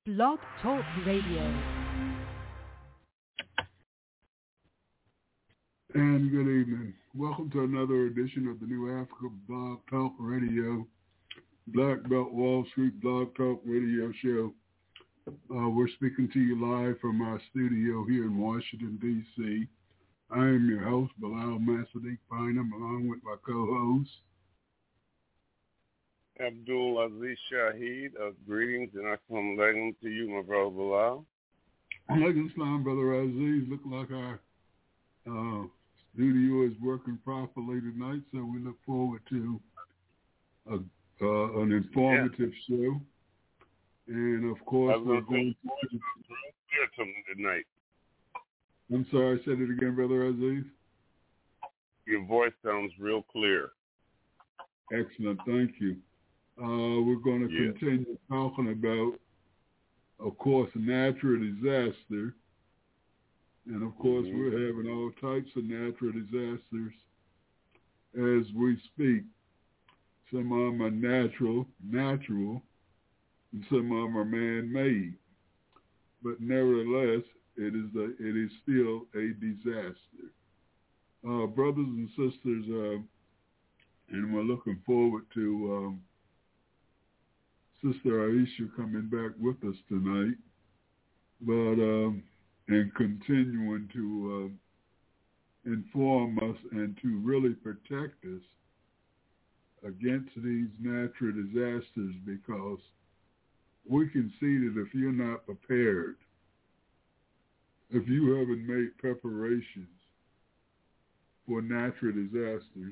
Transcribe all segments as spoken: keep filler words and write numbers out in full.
Blog Talk Radio. And good evening. Welcome to another edition of the New Africa Blog Talk Radio, Black Belt Wall Street Blog Talk Radio Show. Uh, we're speaking to you live from our studio here in Washington, D C I am your host, Bilal Masadiq Bynum, along with my co-host, Abdul Aziz Shaheed. Uh, greetings and assalamu alaikum to you, my brother Bilal. Alaikum salam, Brother Aziz. Look like our uh, studio is working properly tonight, so we look forward to a, uh, an informative yeah. show. And, of course, we're going to... tonight. I'm sorry, say it again, Brother Aziz. Your voice sounds real clear. Excellent, thank you. Uh, we're going to yes. continue talking about, of course, natural disaster. And, of course, mm-hmm. we're having all types of natural disasters as we speak. Some of them are natural, natural, and some of them are man-made. But nevertheless, it is a, it is still a disaster. Uh, brothers and sisters, uh, and we're looking forward to um, Sister Aisha coming back with us tonight, but um, and continuing to uh, inform us and to really protect us against these natural disasters, because we can see that if you're not prepared, if you haven't made preparations for natural disasters,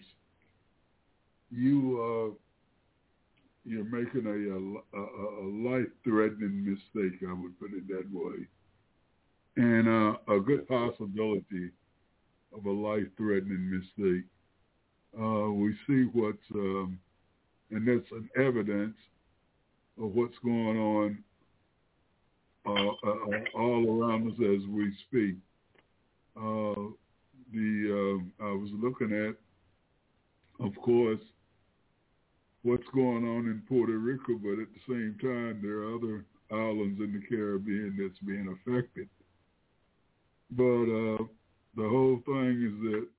you uh, you're making a, a, a life-threatening mistake, I would put it that way, and uh, a good possibility of a life-threatening mistake. Uh, we see what's, um, and that's an evidence of what's going on uh, uh, all around us as we speak. Uh, the uh, I was looking at, of course, what's going on in Puerto Rico, but at the same time, there are other islands in the Caribbean that's being affected. But uh, the whole thing is that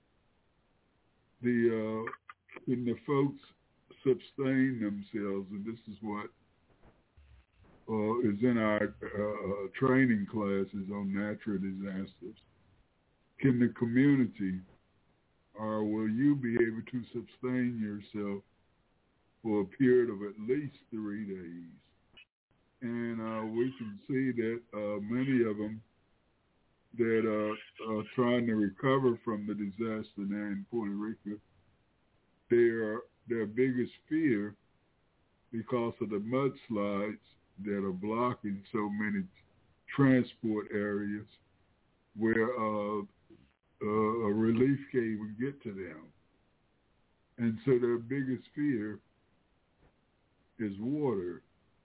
the uh, can the folks sustain themselves, and this is what uh, is in our uh, training classes on natural disasters. Can the community, or will you be able to sustain yourself for a period of at least three days? And uh, we can see that uh, many of them that are, are trying to recover from the disaster now in Puerto Rico, their, their biggest fear, because of the mudslides that are blocking so many transport areas where uh, uh, a relief can would get to them. And so their biggest fear is water.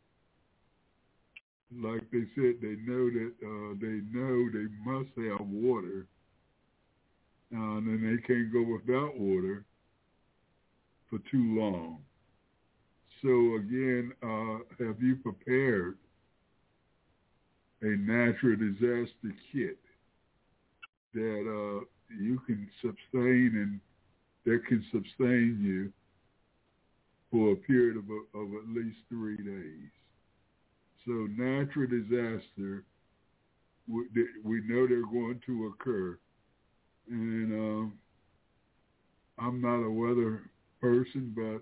Like they said, they know that uh, they know they must have water, uh, and then they can't go without water for too long. So again, uh, have you prepared a natural disaster kit that uh, you can sustain and that can sustain you for a period of, a, of at least three days? So natural disaster, we, we know they're going to occur. And um, I'm not a weather person, but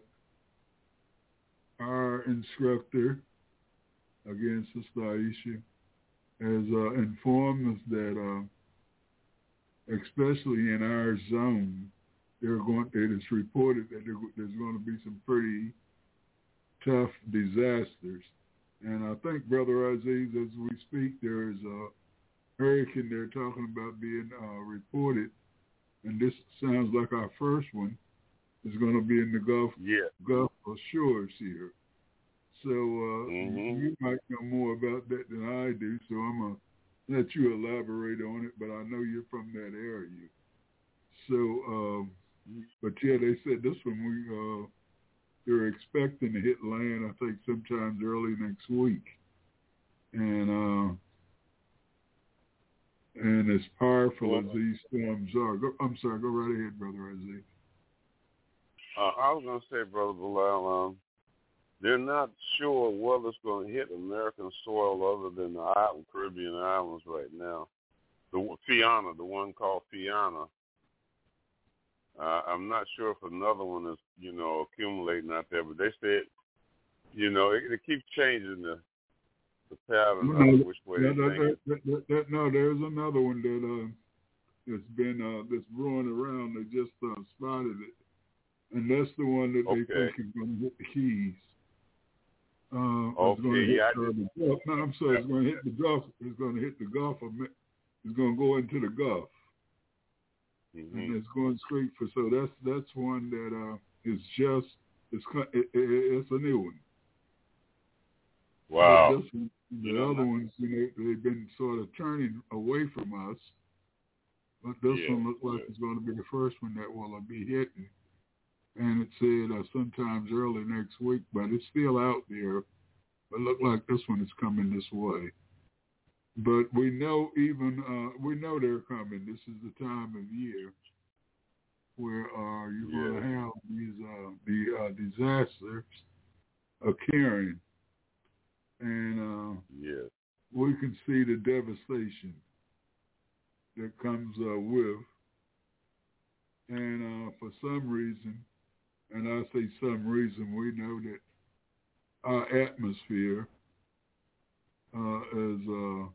our instructor, again, Sister Aisha, has uh, informed us that, uh, especially in our zone, they're going. It is reported that there, there's going to be some pretty tough disasters. And I think, Brother Aziz, as we speak, there is a hurricane they're talking about being uh, reported, and this sounds like our first one. Is going to be in the Gulf, yeah. Gulf shores here. So uh, mm-hmm. you might know more about that than I do, so I'm going to let you elaborate on it, but I know you're from that area. So, um, but yeah, they said this one, we, uh, they're expecting to hit land, I think, sometimes early next week. And uh, and as powerful Well, as these storms are, go, I'm sorry, go right ahead, Brother Isaac. Uh, I was going to say, Brother Bilal, um, they're not sure whether it's going to hit American soil other than the island, Caribbean islands right now. The Fiona, the one called Fiona. Uh, I'm not sure if another one is, you know, accumulating out there, but they said, you know, it, it keeps changing the the pattern No, of which way no, they that, think. that, that, that, no, there's another one that uh, that's been uh, that's brewing around. They just uh, spotted it, and that's the one that they Okay. think is going to hit the Keys. Uh, Okay, it's going to hit yeah, I uh, the Gulf. No, I'm sorry, it's going to hit the Gulf. It's going to hit the Gulf of Me- It's going to go into the Gulf, mm-hmm. and it's going straight for. So that's that's one that uh, is just it's it, it, it's a new one. Wow. But this one, the you know, other ones, you know, they've been sort of turning away from us. But this yeah, one looks like yeah. it's going to be the first one that will be hitting. And it said uh, sometimes early next week, but it's still out there. But it looked like this one is coming this way. But we know even, uh, we know they're coming. This is the time of year where uh, you're Yeah. going to have these uh, the uh, disasters occurring. And uh, Yeah. we can see the devastation that comes uh, with. And uh, for some reason, and I say some reason, we know that our atmosphere uh, is, uh,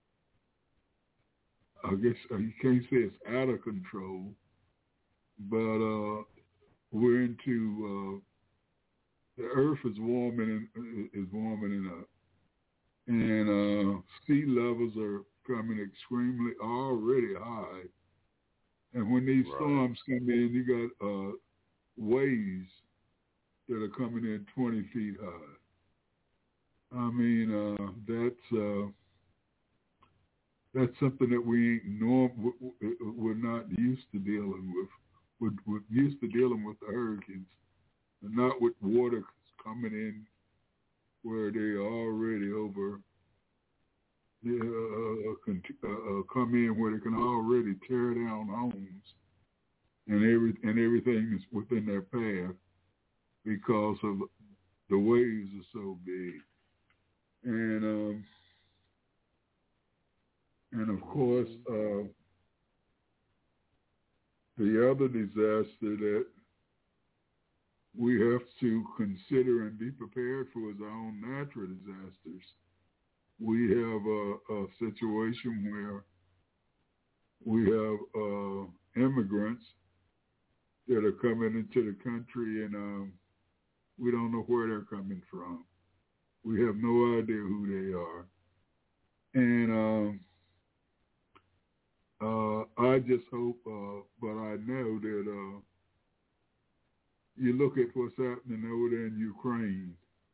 I guess uh, you can't say it's out of control, but uh, we're into, uh, the earth is warming, and, is warming up. And uh, sea levels are coming extremely, already high. And when these Right. storms come in, you got uh, waves that are coming in twenty feet high. I mean, uh, that's uh, that's something that we ain't norm. We're not used to dealing with. We're, we're used to dealing with the hurricanes, and not with water coming in where they are already over. They uh, uh, come in where they can already tear down homes, and every and everything is within their path because of the waves are so big. And um, and of course, uh, the other disaster that we have to consider and be prepared for is our own natural disasters. We have a, a situation where we have uh, immigrants that are coming into the country, and um, we don't know where they're coming from. We have no idea who they are. And um, uh, I just hope, uh, but I know that uh, you look at what's happening over there in Ukraine,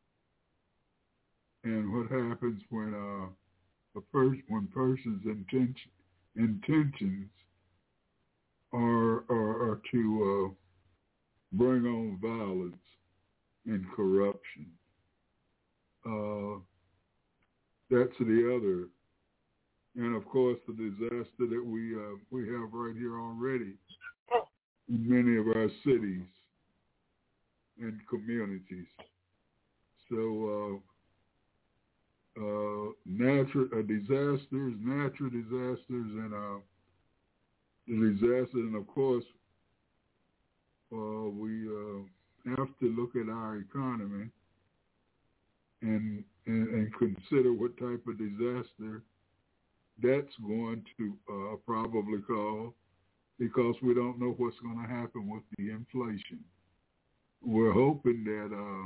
and what happens when uh, a person, when person's intention, intentions are, are, are to uh, bring on violence and corruption. Uh, that's the other. And of course, the disaster that we uh, we have right here already in many of our cities and communities. So, uh, uh, natural uh, disasters, natural disasters, and uh, the disasters, and of course, uh, we uh, have to look at our economy and, and and consider what type of disaster that's going to uh, probably cause, because we don't know what's going to happen with the inflation. We're hoping that uh,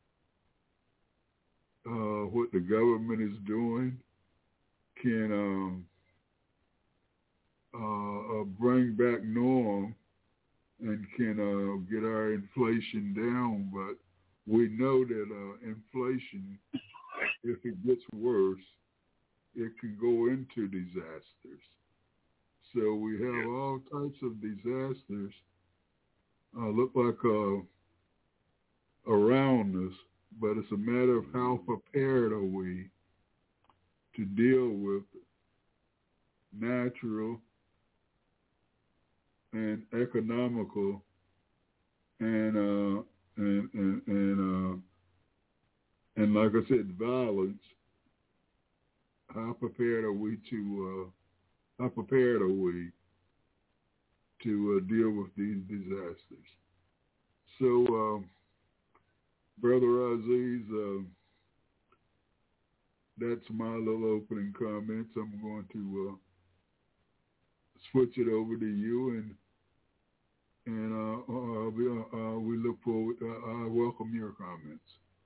uh, what the government is doing can um, uh, uh, bring back norm and can uh, get our inflation down. But we know that uh, inflation, if it gets worse, it can go into disasters. So we have all types of disasters uh, look like uh, around us, but it's a matter of how prepared are we to deal with natural and economical and uh, and and and, uh, and like I said, violence. How prepared are we to? Uh, how prepared are we to uh, deal with these disasters? So, uh, Brother Aziz, uh, that's my little opening comments. I'm going to uh, switch it over to you, and and uh, uh, we, uh, we look forward. Uh, I welcome your comments.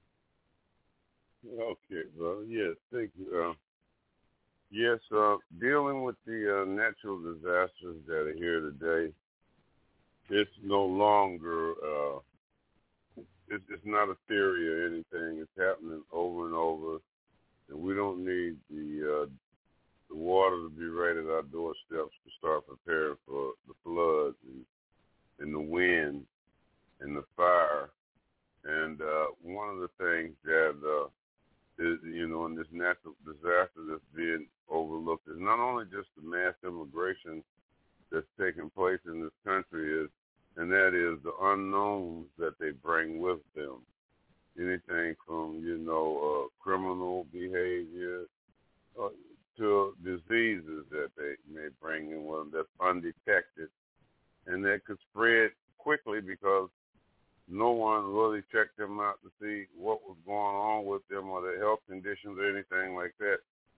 Okay, brother. Yes, thank you. Uh, yes, uh, dealing with the uh, natural disasters that are here today, it's no longer, uh, it's, it's not a theory or anything. It's happening over and over, and we don't need the uh, the water to be right at our doorsteps to start preparing for the floods and, and the wind and the fire. And uh, one of the things that uh, is, you know, in this natural disaster that's being overlooked is not only just the mass immigration that's taking place in this country, is, and that is the unknowns that they bring with them. Anything from, you know, uh, criminal behavior uh, to diseases that they may bring in with them that's undetected, and that could spread quickly because no one really checked them out to see what was going on with them or their health conditions or anything like that.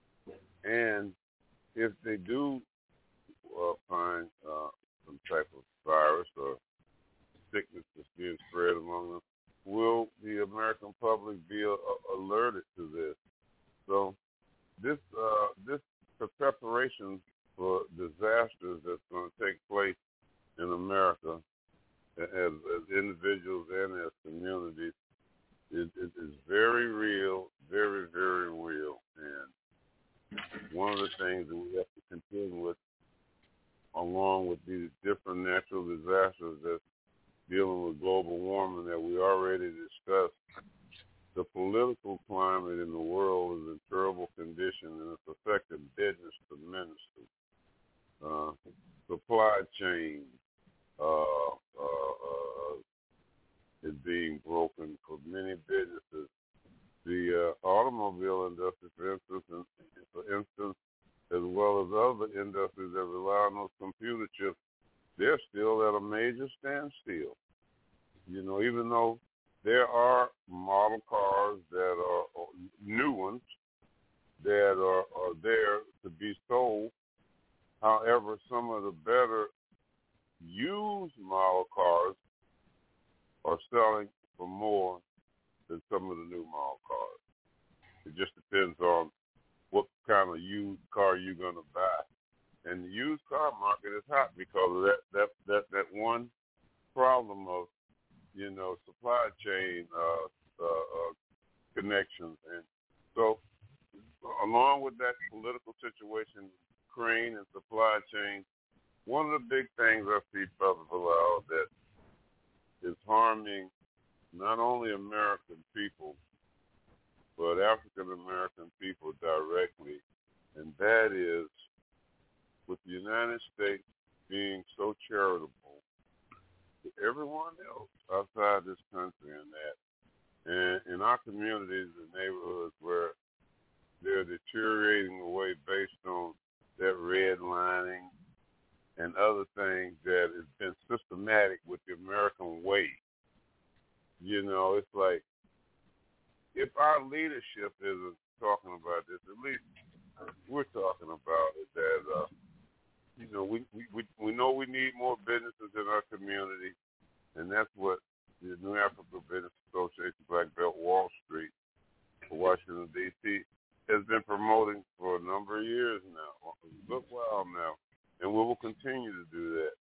And if they do uh, find uh, some type of virus or sickness that's being spread among them, will the American public be uh, alerted to this? So this uh, this the preparation for disasters that's going to take place in America as, as individuals and as communities is, is, is very real, very, very real. And one of the things that we have to contend with, along with these different natural disasters that's dealing with global warming that we already discussed, the political climate in the world is in terrible condition, and it's affecting business tremendously. Uh, supply chain uh, uh, uh, is being broken for many businesses. The uh, automobile industry, for instance, and, for instance, as well as other industries that rely on those computer chips, they're still at a major standstill. You know, even though there are model cars that are new ones that are, are there to be sold. However, some of the better used model cars are selling for more than some of the new model cars. It just depends on what kind of used car you're going to buy. And the used car market is hot because of that, that, that, that one problem of, you know, supply chain uh, uh, uh, connections. And so along with that political situation, Ukraine and supply chain, one of the big things I see, Brother Bilal, that is harming not only American people, but African-American people directly, and that is with the United States being so charitable to everyone else outside this country, and that and in our communities and neighborhoods where they're deteriorating away based on that redlining and other things that has been systematic with the American way. You know, it's like if our leadership isn't talking about this, at least we're talking about it, that, uh, you know, we, we, we, we know we need more businesses in our community, and that's what the New Africa Business Association, Black Belt Wall Street, for Washington, D C, has been promoting for a number of years now, a good while now, and we will continue to do that.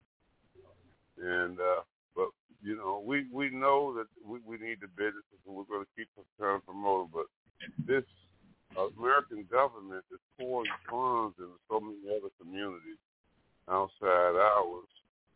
And, uh, but, you know, we, we know that we, we need the businesses, and we're going to keep trying to promote them, but this American government is pouring funds into so many other communities outside ours.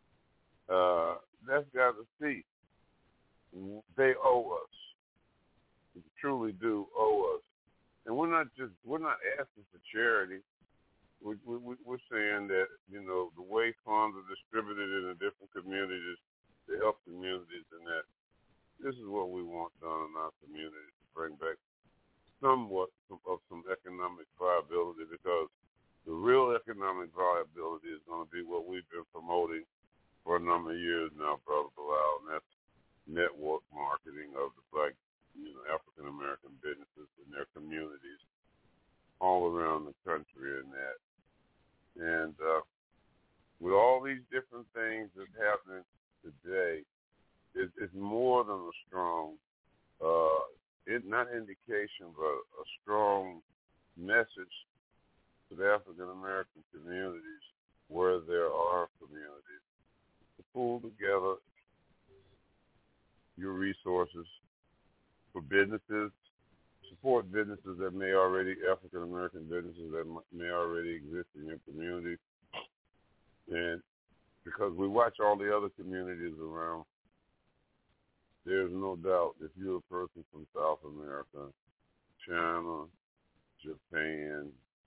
Uh, that's got to cease. They owe us. They truly do owe us. And we're not just we're not asking for charity. We, we, we're saying that, you know, the way funds are distributed in the different communities to help communities, and that this is what we want done in our community to bring back somewhat of some economic viability, because the real economic viability is going to be what we've been promoting for a number of years now, Brother Bilal, and that's network marketing of the black, you know, African American businesses in their communities all around the country, and that. And uh, with all these different things that's happening today, it, it's more than a strong, uh, it, not indication, but a strong message to the African American communities, where there are communities, to pull together your resources for businesses, support businesses that may already, African American businesses that may already exist in your community. And because we watch all the other communities around, there's no doubt if you're a person from South America, China, Japan,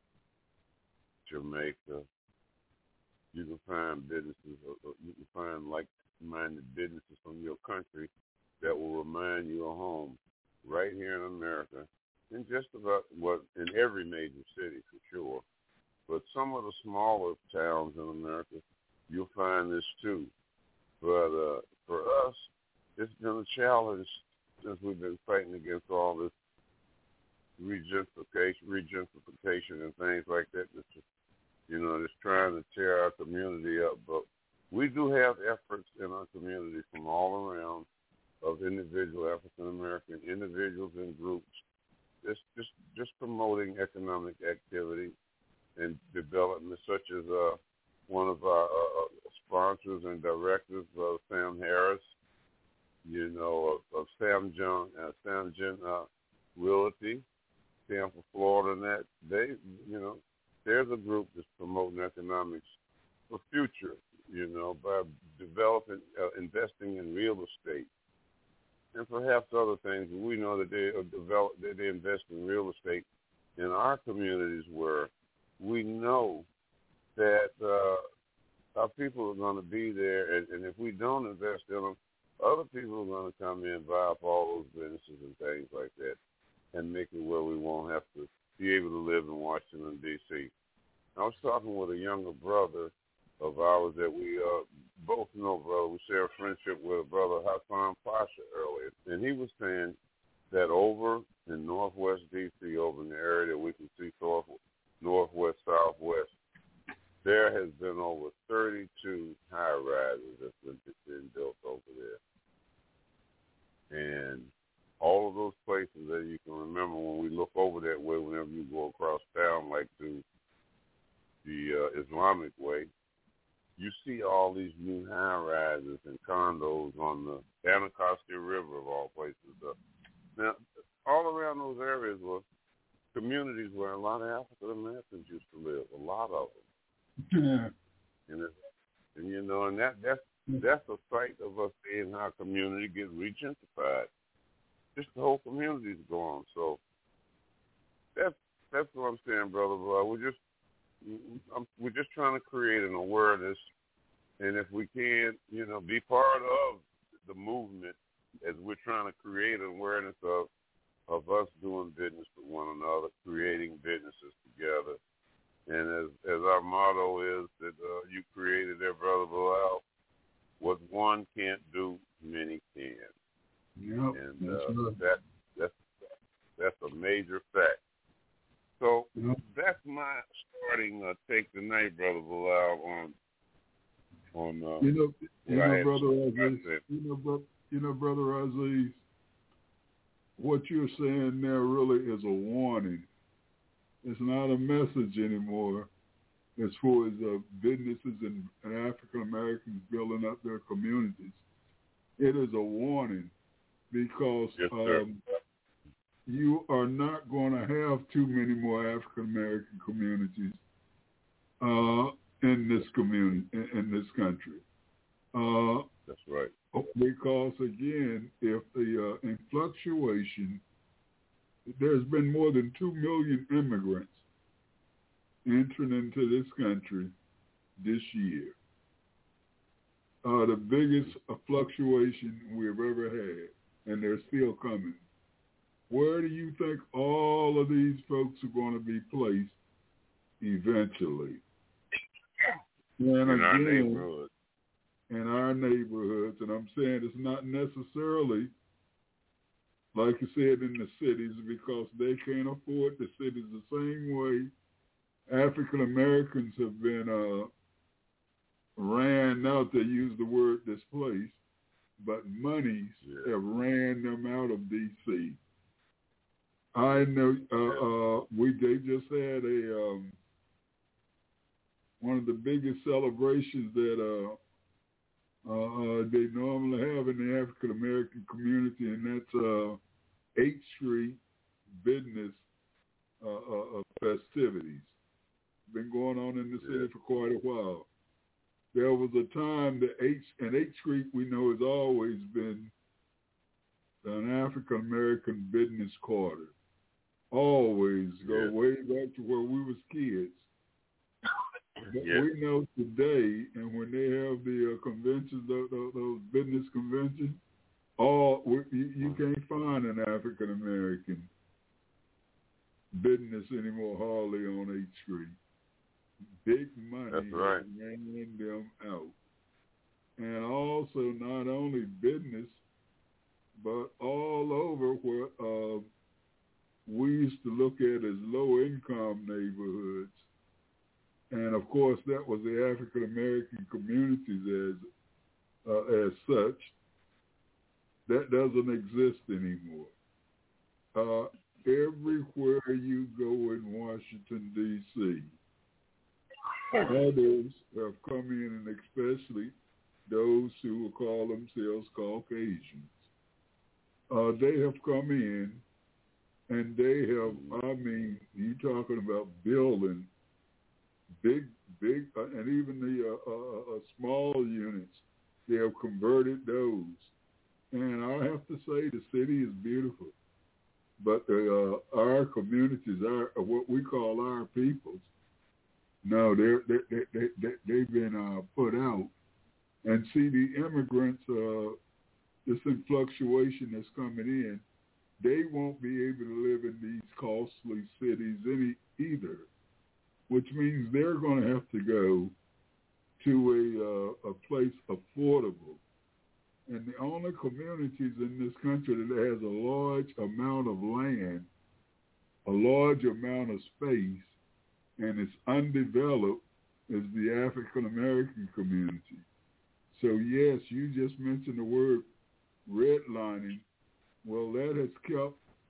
Jamaica, you can find businesses, you can find like-minded businesses from your country that will remind you of home right here in America, in just about, what, in every major city for sure. But some of the smaller towns in America, you'll find this too. But uh, for us, it's been a challenge since we've been fighting against all this regentrification, regentrification and things like that. It's just, you know, just trying to tear our community up. But we do have efforts in our community from all around of individual African American individuals and groups, just just just promoting economic activity and development, such as uh, one of our uh, sponsors and directors, uh, Sam Harris, you know, of, of Sam John, uh, Sam Gen uh, Realty, Tampa, Florida, and that they, you know, there's a group that's promoting economics for future, you know, by developing, uh, investing in real estate, and perhaps other things. We know that they develop, that they invest in real estate in our communities, where we know that uh, our people are going to be there, and, and if we don't invest in them, other people are going to come in, buy up all those businesses and things like that, and make it where we won't have to be able to live in Washington, D C I was talking with a younger brother of ours that we uh, both know, brother. We share a friendship with brother Hassan Pasha earlier, and he was saying that over in northwest D C, over in the area that we can see north, northwest, southwest, there has been over thirty-two high-rises that's been, been built over there. And all of those places that you can remember when we look over that way, whenever you go across town, like to the uh, Islamic way, you see all these new high-rises and condos on the Anacostia River, of all places. Uh, now, all around those areas were communities where a lot of African Americans used to live, a lot of them. Yeah. And, it, and you know, and that that's that's a sight of us seeing how community gets regentrified. Just the whole community's gone. So that's that's what I'm saying, brother. We're just I'm, we're just trying to create an awareness, and if we can, you know, be part of the movement as we're trying to create an awareness of of us doing business with one another, creating businesses together. And as as our motto is that uh, you created there, Brother Bilal, what one can't do, many can. Yep, and that's, uh, right. that, that's, that's a major fact. So yep. that's my starting uh, take tonight, Brother Bilal, on, on uh, you know, you know, Brother Aziz, said. you know, bro, you know, Brother Aziz, what you're saying there really is a warning. It's not a message anymore as far as uh, businesses and, and African Americans building up their communities. It is a warning because yes, um, you are not going to have too many more African American communities uh, in this community, in, in this country. Uh, That's right. Because again, if the uh, in fluctuation there's been more than two million immigrants entering into this country this year. Uh, the biggest uh, fluctuation we've ever had, and they're still coming. Where do you think all of these folks are going to be placed eventually? And in again, our neighborhood. In our neighborhoods, and I'm saying it's not necessarily, like you said, in the cities, because they can't afford the cities the same way African Americans have been uh, ran out. They use the word displaced, but monies yeah. have ran them out of D C. I know uh, yeah. uh, we they just had a um, one of the biggest celebrations that uh, uh, they normally have in the African American community, and that's uh, eighth Street business uh, uh, festivities. Been going on in the city yeah. for quite a while. There was a time that eighth and eighth Street we know has always been an African American business quarter. Always go yeah. way back to where we was kids. But yeah. we know today, and when they have the uh, conventions, those, those business conventions, all you, you can't find an African American business anymore hardly on eighth Street. Big money That's right. ran them out. And also not only business, but all over where uh, we used to look at as low-income neighborhoods. And, of course, that was the African-American communities as uh, as such. That doesn't exist anymore. Uh, everywhere you go in Washington, D C, others have come in, and especially those who will call themselves Caucasians. Uh, they have come in, and they have, I mean, you're talking about building big, big, uh, and even the uh, uh, uh, small units, they have converted those. And I have to say the city is beautiful, but the, uh, our communities, our what we call our peoples, no, they're, they, they, they, they've been uh, put out. And see, the immigrants, uh, this fluctuation that's coming in, they won't be able to live in these costly cities any either, which means they're going to have to go to a, uh, a place affordable. And the only communities in this country that has a large amount of land, a large amount of space, and it's undeveloped is the African American community. So yes, you just mentioned the word redlining. Well, that has kept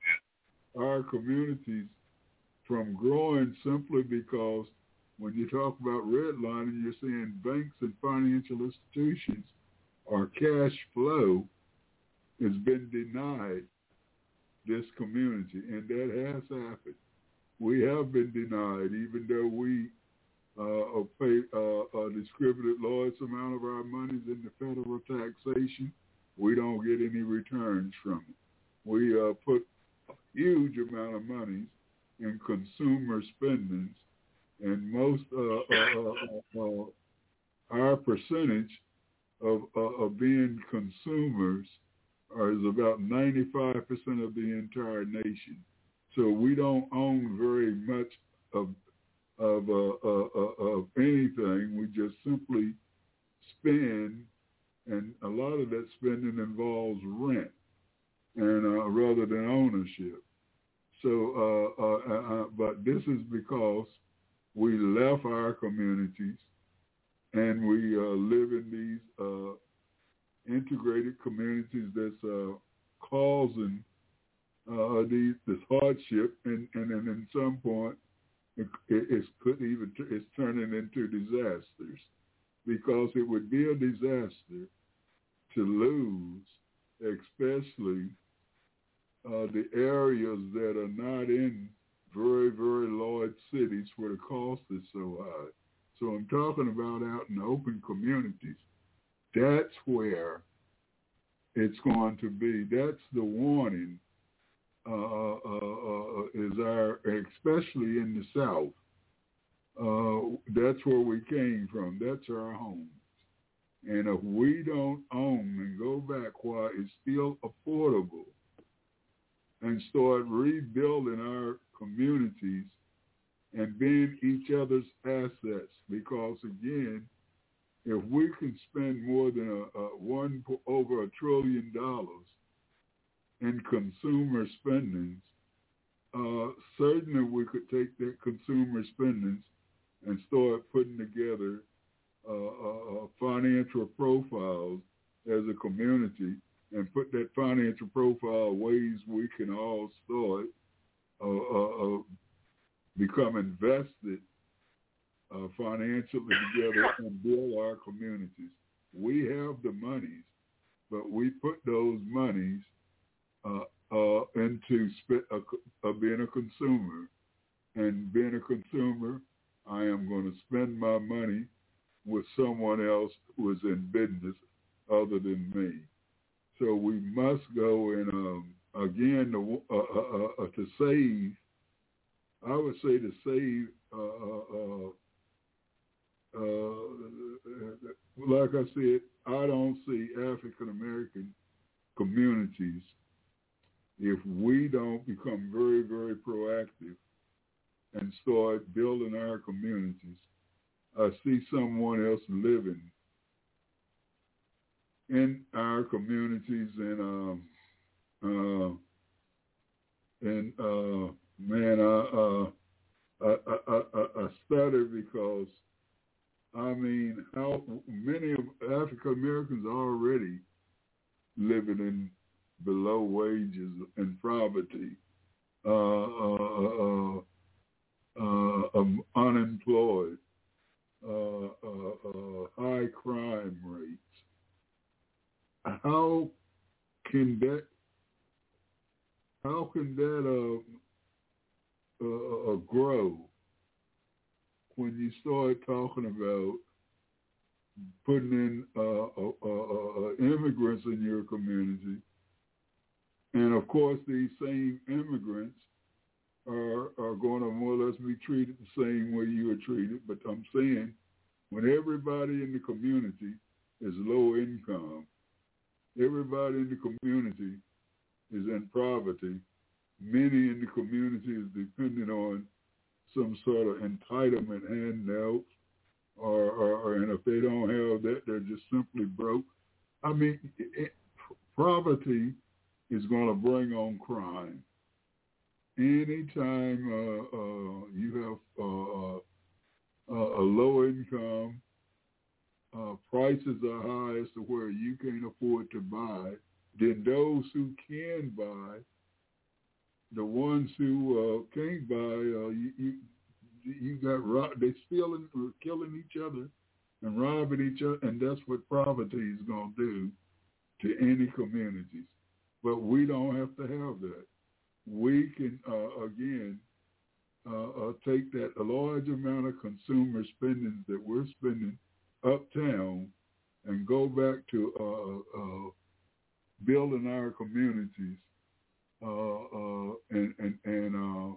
our communities from growing simply because when you talk about redlining, you're saying banks and financial institutions or cash flow has been denied this community, and that has happened. We have been denied, even though we uh, pay uh, a distributed large amount of our monies in the federal taxation. We don't get any returns from it. We uh, put a huge amount of money in consumer spendings, and most uh, uh, uh, uh, our percentage of, uh, of being consumers is about ninety-five percent of the entire nation. So we don't own very much of of uh, uh, uh, of anything. We just simply spend, and a lot of that spending involves rent, and uh, rather than ownership. So, uh, uh, uh, but this is because we left our communities, and we uh, live in these uh, integrated communities that's uh, causing uh, these, this hardship, and, and, and at some point, it, it's could even it's turning into disasters, because it would be a disaster to lose, especially uh, the areas that are not in very, very large cities where the cost is so high. So I'm talking about out in open communities. That's where it's going to be. That's the warning uh, uh, uh, is our, especially in the South. Uh, that's where we came from. That's our home. And if we don't own and go back while it's still affordable and start rebuilding our communities and being each other's assets, because again, if we can spend more than a, a one over a trillion dollars in consumer spendings, uh, certainly we could take that consumer spendings and start putting together uh, uh, financial profiles as a community, and put that financial profile ways we can all start uh, uh, uh, become invested uh, financially together and build our communities. We have the monies, but we put those monies uh, uh, into sp- uh, uh, being a consumer. And being a consumer, I am going to spend my money with someone else who is in business other than me. So we must go and, um, again, to, uh, uh, uh, to save, I would say to save, uh, uh, uh, like I said, I don't see African-American communities if we don't become very, very proactive and start building our communities. I see someone else living in our communities, and um, uh, and uh, man, I, uh, I, I, I, I stutter because I mean, how many of African Americans are already living in below wages and poverty, uh, uh, uh, uh, um, unemployed. Uh, uh, uh, high crime rates. How can that? How can that uh, uh, uh, grow when you start talking about putting in uh, uh, uh, uh, immigrants in your community, and of course these same immigrants are are going to more or less be treated the same way you are treated. But I'm saying, when everybody in the community is low income, everybody in the community is in poverty, many in the community is dependent on some sort of entitlement handouts, or, or, or and if they don't have that, they're just simply broke. I mean, it, poverty is going to bring on crime. Anytime uh, uh, you have uh, uh, a low income, uh, prices are high as to where you can't afford to buy, then those who can buy, the ones who uh, can't buy, uh, you, you you got rob- they stealing, killing each other, and robbing each other, and that's what poverty is going to do to any communities. But we don't have to have that. We can, uh, again, uh, uh, take that a large amount of consumer spending that we're spending uptown and go back to uh, uh, building our communities uh, uh, and and and uh,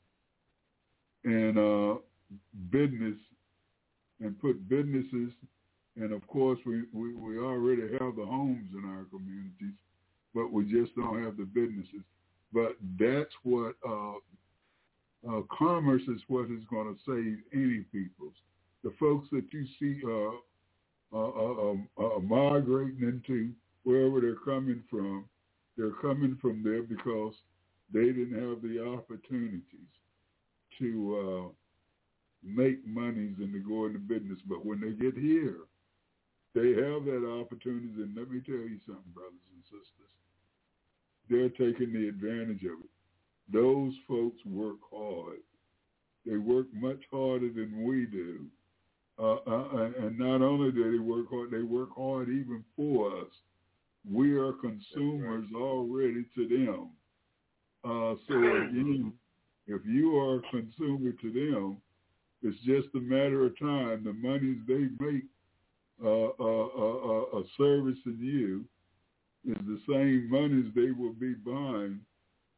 and uh, business, and put businesses, and of course we, we, we already have the homes in our communities, but we just don't have the businesses. But that's what uh, uh, commerce is what is going to save any peoples. The folks that you see uh, uh, uh, uh, uh, migrating into wherever they're coming from, they're coming from there because they didn't have the opportunities to uh, make monies and to go into business. But when they get here, they have that opportunity. And let me tell you something, brothers and sisters. They're taking the advantage of it. Those folks work hard. They work much harder than we do. Uh, uh, and not only do they work hard, they work hard even for us. We are consumers already to them. Uh, so again, if you are a consumer to them, it's just a matter of time. The monies they make uh, uh, uh, uh, servicing you is the same monies they will be buying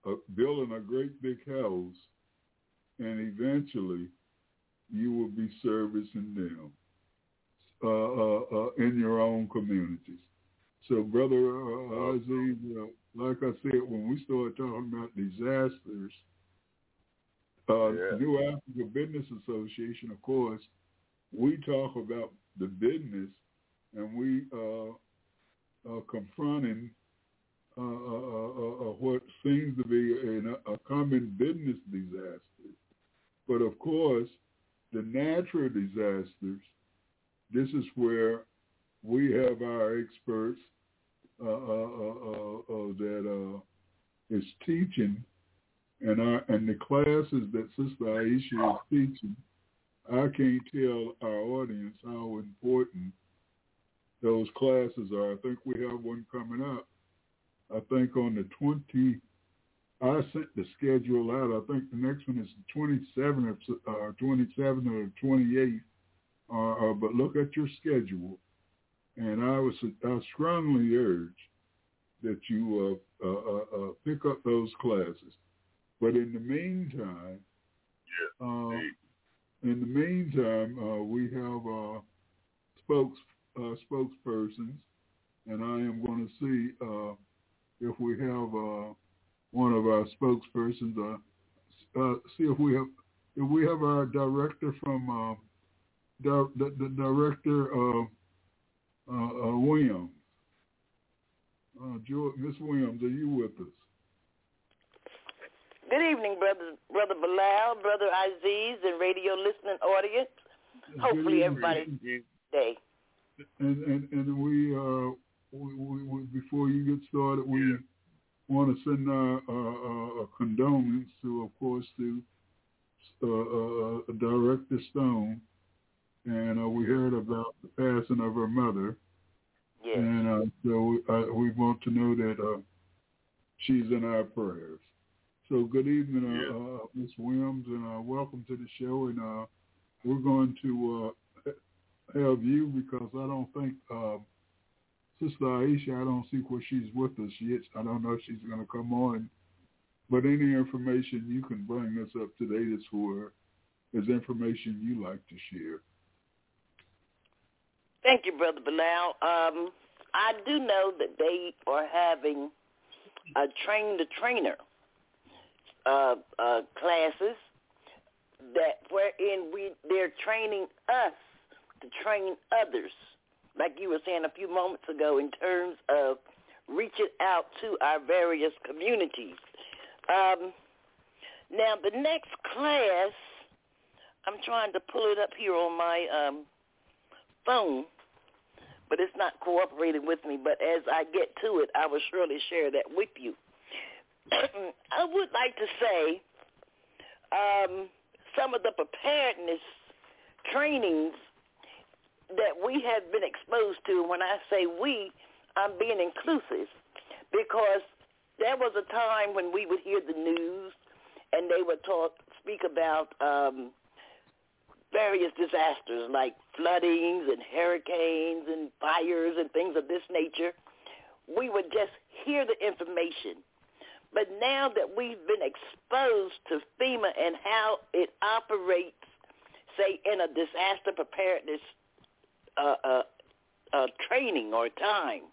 uh, building a great big house, and eventually you will be servicing them uh, uh, uh, in your own communities. So, Brother uh, Aziz, uh, like I said, when we started talking about disasters, uh, yeah. New Africa Business Association, of course, we talk about the business, and we uh, are confronting uh, uh, uh, uh, what seems to be a, a common business disaster. But of course, the natural disasters, this is where we have our experts uh, uh, uh, uh, that uh, is teaching, and our, and the classes that Sister Aisha is teaching. I can't tell our audience how important those classes are. I think we have one coming up. I think on the twentieth, I sent the schedule out. I think the next one is the twenty-seventh or twenty-seventh or twenty-eighth. Uh, uh, but look at your schedule, and I was I strongly urge that you uh, uh, uh, uh, pick up those classes. But in the meantime, yeah. uh, in the meantime, uh, we have uh, spokes uh, spokespersons, and I am going to see uh, if we have uh, one of our spokespersons. Uh, uh, see if we have if we have our director from uh, the, the, the director uh, uh, uh, Williams. Uh, George, Miss Williams, are you with us? Good evening, brother, brother Bilal, brother Aziz, and radio listening audience. Hopefully, everybody's day. And and and we uh we, we, we before you get started, we yeah. want to send our uh, uh, condolence to, of course, to uh, uh, Director Stone, and uh, we heard about the passing of her mother. Yes. And uh, so uh, we want to know that uh, she's in our prayers. So good evening, uh, yeah. uh, Miz Williams, and uh, welcome to the show. And uh, we're going to uh, have you because I don't think uh, Sister Aisha, I don't see where she's with us yet. I don't know if she's going to come on. But any information you can bring us up to date as for is information you like to share. Thank you, Brother Bilal. Um, I do know that they are having a train the trainer uh, uh, classes that wherein we they're training us to train others, like you were saying a few moments ago, in terms of reaching out to our various communities. Um, now, the next class, I'm trying to pull it up here on my um, phone, but it's not cooperating with me. But as I get to it, I will surely share that with you. I would like to say um, some of the preparedness trainings that we have been exposed to. When I say we, I'm being inclusive, because there was a time when we would hear the news and they would talk, speak about um, various disasters like floodings and hurricanes and fires and things of this nature. We would just hear the information. But now that we've been exposed to FEMA and how it operates, say, in a disaster preparedness uh, uh, uh, training or time,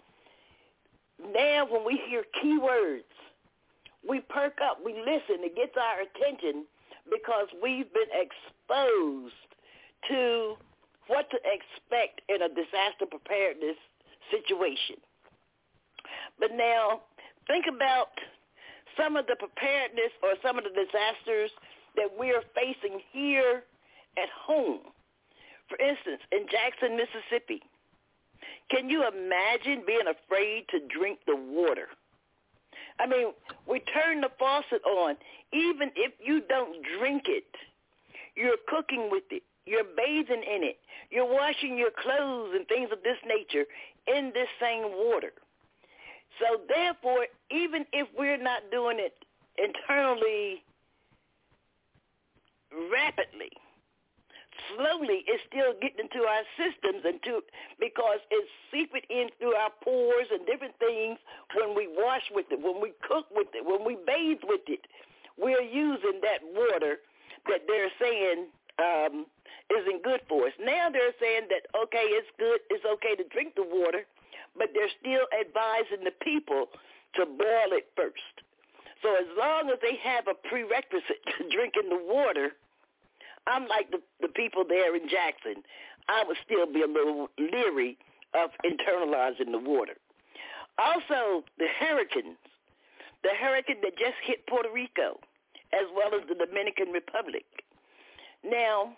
now when we hear keywords, we perk up, we listen, it gets our attention because we've been exposed to what to expect in a disaster preparedness situation. But now, think about some of the preparedness or some of the disasters that we're facing here at home. For instance, in Jackson, Mississippi, can you imagine being afraid to drink the water? I mean, we turn the faucet on. Even if you don't drink it, you're cooking with it. You're bathing in it. You're washing your clothes and things of this nature in this same water. So therefore, even if we're not doing it internally rapidly, slowly it's still getting into our systems and to, because it's seeping in through our pores and different things when we wash with it, when we cook with it, when we bathe with it. We're using that water that they're saying um, isn't good for us. Now they're saying that, okay, it's good, it's okay to drink the water, but they're still advising the people to boil it first. So as long as they have a prerequisite to drinking the water, I'm like the, the people there in Jackson. I would still be a little leery of internalizing the water. Also, the hurricanes, the hurricane that just hit Puerto Rico, as well as the Dominican Republic. Now,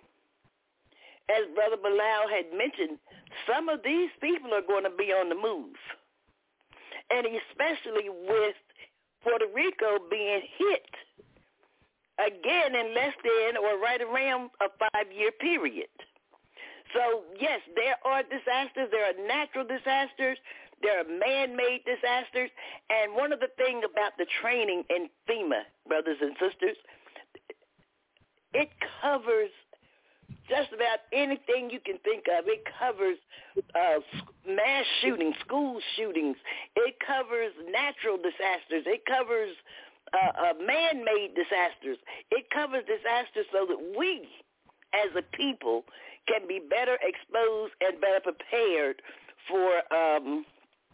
as Brother Bilal had mentioned, some of these people are going to be on the move, and especially with Puerto Rico being hit again in less than or right around a five-year period. So, yes, there are disasters. There are natural disasters. There are man-made disasters. And one of the things about the training in FEMA, brothers and sisters, it covers just about anything you can think of. It covers uh, mass shootings, school shootings. It covers natural disasters. It covers uh, uh, man-made disasters. It covers disasters so that we, as a people, can be better exposed and better prepared for um,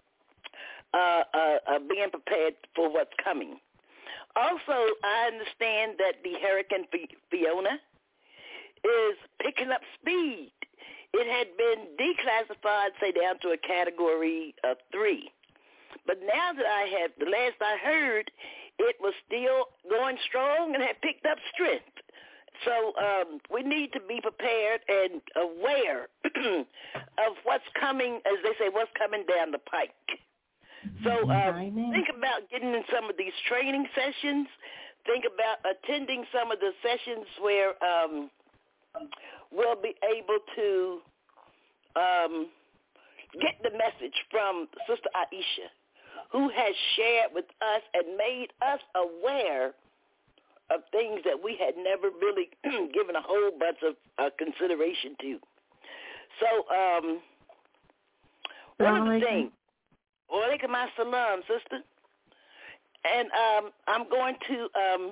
uh, uh, uh, being prepared for what's coming. Also, I understand that the Hurricane Fiona is picking up speed. It had been declassified, say, down to a category of three. But now that I have, the last I heard, it was still going strong and had picked up strength. So um, we need to be prepared and aware of what's coming, as they say, what's coming down the pike. So um, think about getting in some of these training sessions. Think about attending some of the sessions where um, we'll be able to um, get the message from Sister Aisha, who has shared with us and made us aware of things that we had never really given a whole bunch of uh, consideration to. So um, one of the things, Walaikum assalam, sister, and um, I'm going to um,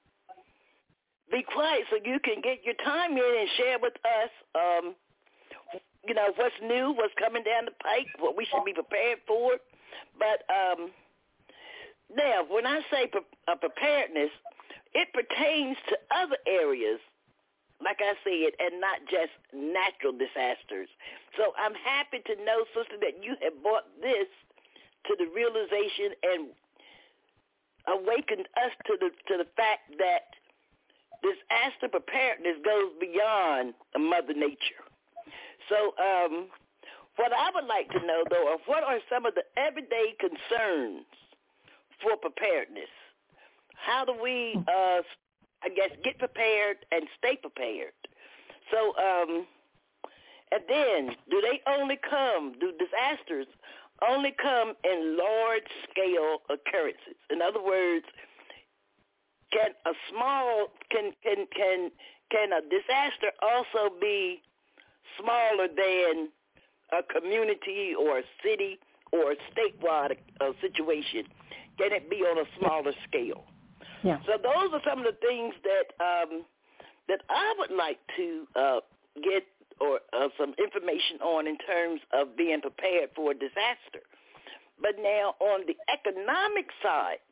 be quiet so you can get your time in and share with us, um, you know, what's new, what's coming down the pike, what we should be prepared for. But um, now, when I say pre- uh, preparedness, it pertains to other areas, like I said, and not just natural disasters. So I'm happy to know, sister, that you have brought this to the realization and awakened us to the to the fact that disaster preparedness goes beyond Mother Nature. So um, what I would like to know, though, are what are some of the everyday concerns for preparedness? How do we, uh, I guess, get prepared and stay prepared? So, um, and then, do they only come, do disasters only come in large-scale occurrences? In other words, can a small, can, can, can, can a disaster also be smaller than a community or a city or a statewide uh, situation? Can it be on a smaller scale? Yeah. So those are some of the things that um, that I would like to uh, get or uh, some information on in terms of being prepared for a disaster. But now on the economic side,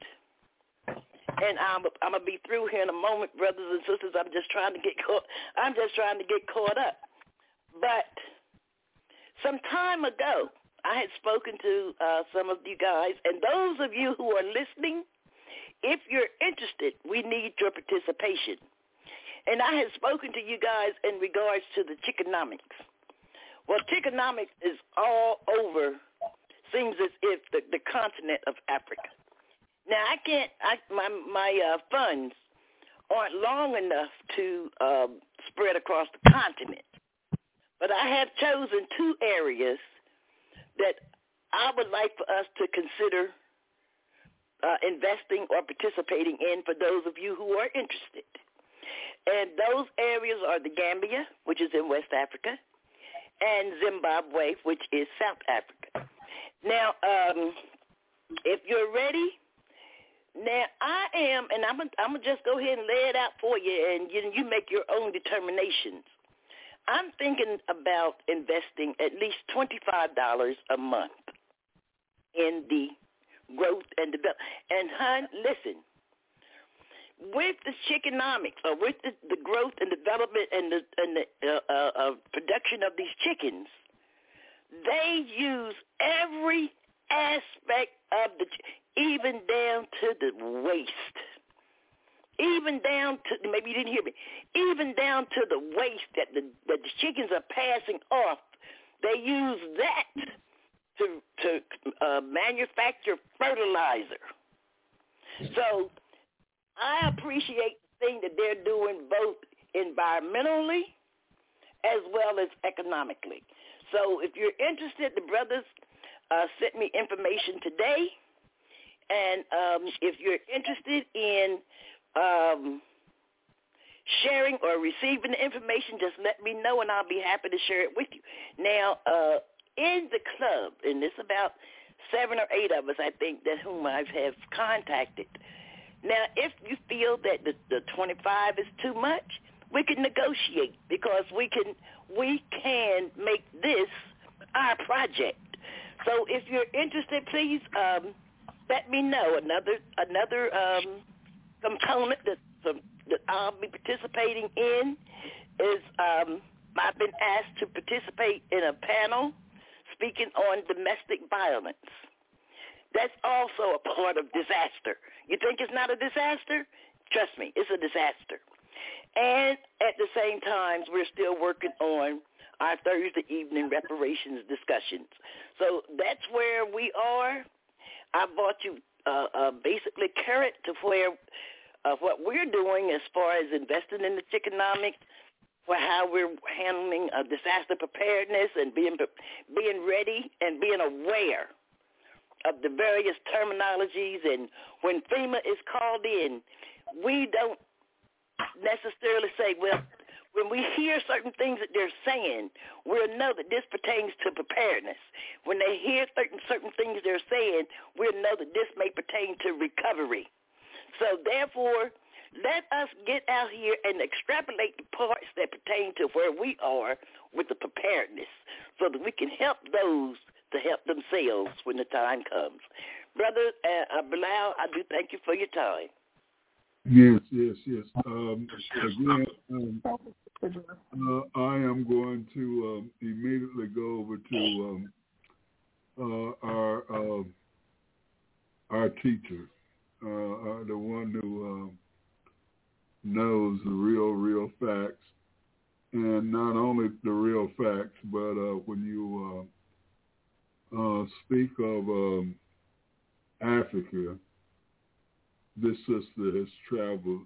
and I'm I'm gonna be through here in a moment, brothers and sisters. I'm just trying to get caught. I'm just trying to get caught up. But some time ago, I had spoken to uh, some of you guys, and those of you who are listening, if you're interested, we need your participation. And I had spoken to you guys in regards to the chickenomics. Well, chickenomics is all over, seems as if the, the continent of Africa. Now, I can't, I, my, my uh, funds aren't long enough to uh, spread across the continent. But I have chosen two areas that I would like for us to consider uh, investing or participating in for those of you who are interested. And those areas are the Gambia, which is in West Africa, and Zimbabwe, which is South Africa. Now, um, if you're ready, now I am, and I'm gonna, I'm gonna just go ahead and lay it out for you, and you, you make your own determinations. I'm thinking about investing at least twenty-five dollars a month in the growth and development. And, hon, listen, with the chickenomics, or with the, the growth and development and the, and the uh, uh, uh, production of these chickens, they use every aspect of the, even down to the waste, even down to, maybe you didn't hear me, even down to the waste that the, that the chickens are passing off. They use that to, to uh, manufacture fertilizer. So I appreciate the thing that they're doing both environmentally as well as economically. So if you're interested, the brothers uh, sent me information today. And um, if you're interested in um, sharing or receiving the information, just let me know, and I'll be happy to share it with you. Now, uh, in the club, and it's about seven or eight of us, I think, that whom I have contacted. Now, if you feel that the, the twenty-five is too much, we can negotiate, because we can we can make this our project. So if you're interested, please um, let me know. Another another um, component that that I'll be participating in is um, I've been asked to participate in a panel speaking on domestic violence. That's also a part of disaster. You think it's not a disaster? Trust me, it's a disaster. And at the same time, we're still working on our Thursday evening reparations discussions. So that's where we are. I brought you uh, uh, basically current to where uh, what we're doing as far as investing in the chickenomics, for how we're handling uh, disaster preparedness and being being ready and being aware of the various terminologies. And when FEMA is called in, we don't necessarily say, well, when we hear certain things that they're saying, we'll know that this pertains to preparedness. When they hear certain, certain things they're saying, we'll know that this may pertain to recovery. So therefore, let us get out here and extrapolate the parts that pertain to where we are with the preparedness, so that we can help those to help themselves when the time comes. Brother uh, Bilal, I do thank you for your time. Yes, yes, yes. Um, again, um, uh, I am going to um, immediately go over to um, uh, our uh, our teacher, uh, uh, the one who uh, knows the real, real facts, and not only the real facts, but uh, when you uh, uh, speak of um, Africa, this sister has traveled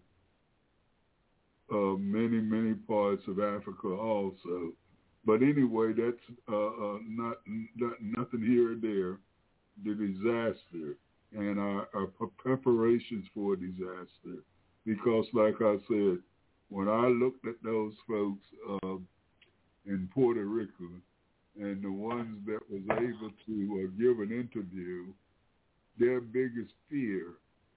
uh, many, many parts of Africa also. But anyway, that's uh, uh, not, not nothing here or there. The disaster and our, our preparations for a disaster. Because like I said, when I looked at those folks uh, in Puerto Rico and the ones that was able to uh, give an interview, their biggest fear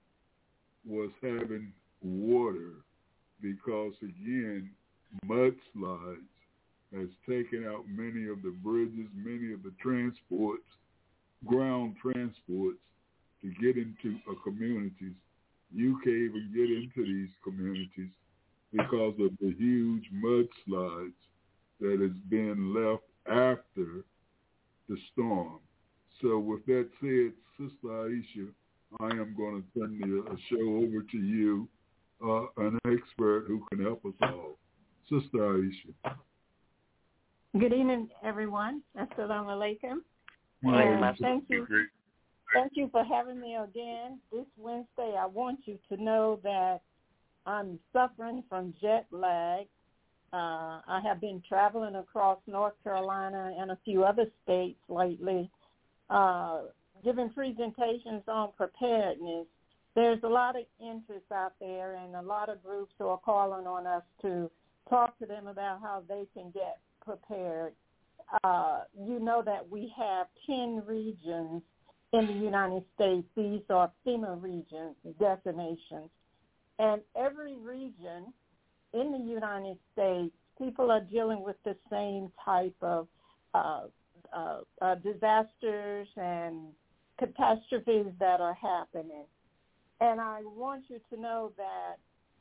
was having water, because again, mudslides has taken out many of the bridges, many of the transports, ground transports to get into uh, communities. You can't even get into these communities because of the huge mudslides that has been left after the storm. So with that said, Sister Aisha, I am going to turn the uh, show over to you, uh, an expert who can help us all. Sister Aisha. Good evening, everyone. Assalamu alaikum. Well, thank you. Thank you for having me again this Wednesday. I want you to know that I'm suffering from jet lag. Uh, I have been traveling across North Carolina and a few other states lately, uh, giving presentations on preparedness, there's a lot of interest out there and a lot of groups who are calling on us to talk to them about how they can get prepared. Uh, you know that we have ten regions in the United States. These are FEMA regions, designations. And every region in the United States, people are dealing with the same type of uh, uh, uh, disasters and catastrophes that are happening. And I want you to know that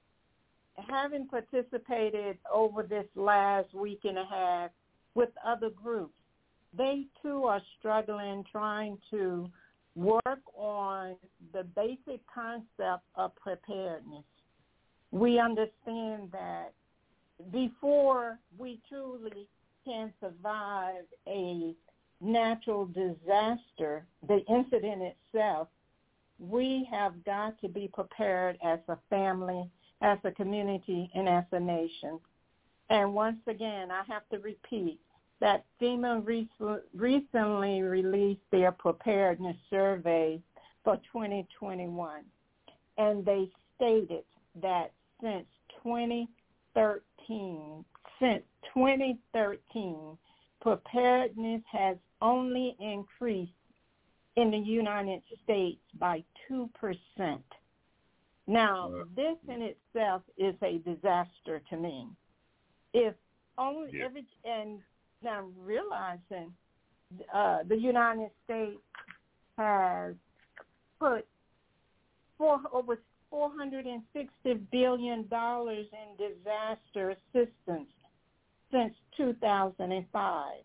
having participated over this last week and a half with other groups, they too are struggling trying to work on the basic concept of preparedness. We understand that before we truly can survive a natural disaster, the incident itself, we have got to be prepared as a family, as a community, and as a nation. And once again, I have to repeat that FEMA re- recently released their preparedness survey for twenty twenty-one, and they stated that since twenty thirteen, since twenty thirteen, preparedness has only increased in the United States by two percent. Now, this in itself is a disaster to me. If only yeah. every and now realizing uh, the United States has put four, over four hundred sixty billion dollars in disaster assistance since two thousand five.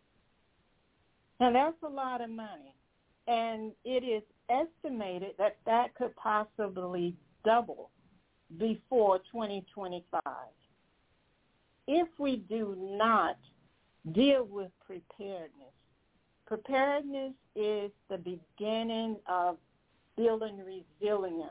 Now, that's a lot of money, and it is estimated that that could possibly double before twenty twenty-five. If we do not deal with preparedness, preparedness is the beginning of building resilience.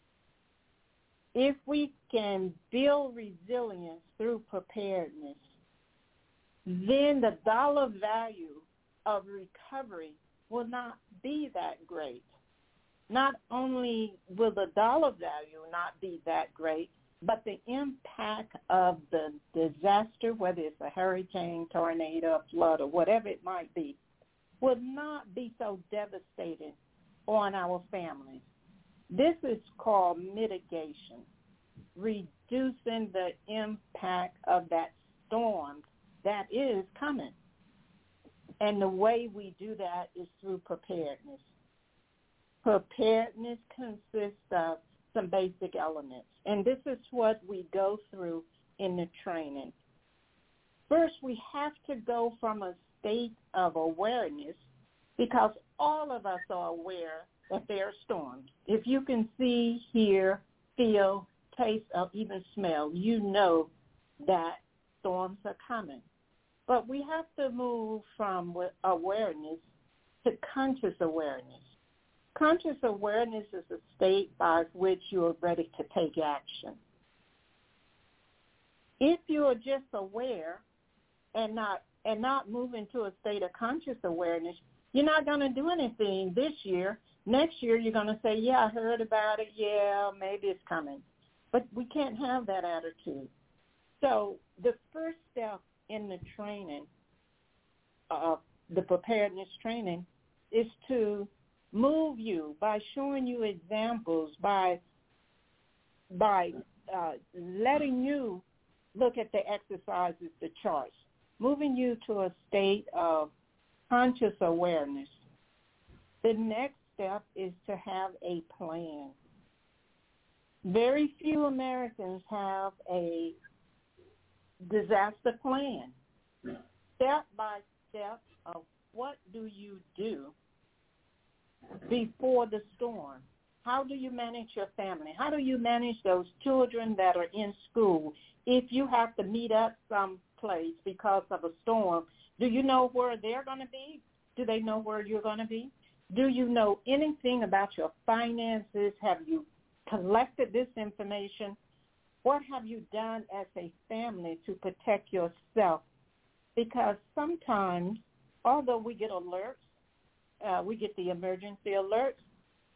If we can build resilience through preparedness, then the dollar value of recovery will not be that great. Not only will the dollar value not be that great, but the impact of the disaster, whether it's a hurricane, tornado, flood, or whatever it might be, will not be so devastating on our families. This is called mitigation, reducing the impact of that storm that is coming. And the way we do that is through preparedness. Preparedness consists of some basic elements, and this is what we go through in the training. First, we have to go from a state of awareness, because all of us are aware that there are storms. If you can see, hear, feel, taste, or even smell, you know that storms are coming. But we have to move from awareness to conscious awareness. Conscious awareness is a state by which you are ready to take action. If you are just aware and not and not move into a state of conscious awareness, you're not going to do anything this year. Next year, you're going to say, yeah, I heard about it. Yeah, maybe it's coming. But we can't have that attitude. So the first step in the training, uh, the preparedness training, is to move you by showing you examples, by by uh, letting you look at the exercises, the charts, moving you to a state of conscious awareness. The next step is to have a plan. Very few Americans have a disaster plan, step by step of what do you do before the storm. How do you manage your family? How do you manage those children that are in school? If you have to meet up someplace because of a storm, do you know where they're going to be? Do they know where you're going to be? Do you know anything about your finances? Have you collected this information? What have you done as a family to protect yourself? Because sometimes, although we get alerts, uh, we get the emergency alerts,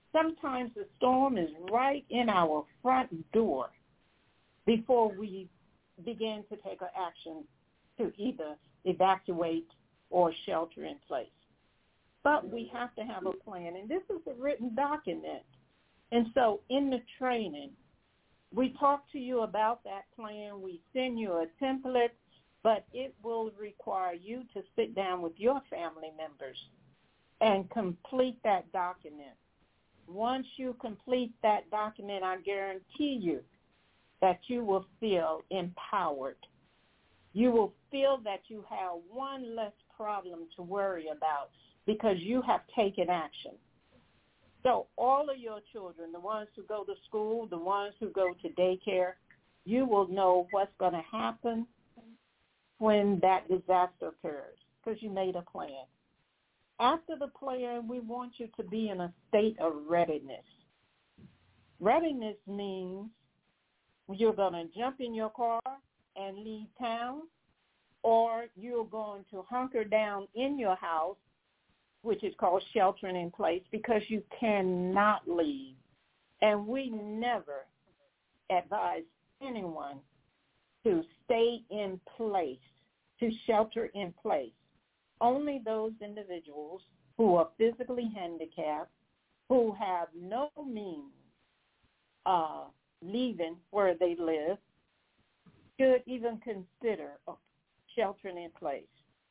Sometimes the storm is right in our front door before we begin to take an action to either evacuate or shelter in place. But we have to have a plan, and this is a written document. And so in the training, we talk to you about that plan. We send you a template, but it will require you to sit down with your family members and complete that document. Once you complete that document, I guarantee you that you will feel empowered. You will feel that you have one less problem to worry about because you have taken action. So all of your children, the ones who go to school, the ones who go to daycare, you will know what's going to happen when that disaster occurs because you made a plan. After the plan, we want you to be in a state of readiness. Readiness means you're going to jump in your car and leave town, or you're going to hunker down in your house, which is called sheltering in place, because you cannot leave. And we never advise anyone to stay in place, to shelter in place. Only those individuals who are physically handicapped, who have no means uh, leaving where they live, should even consider sheltering in place.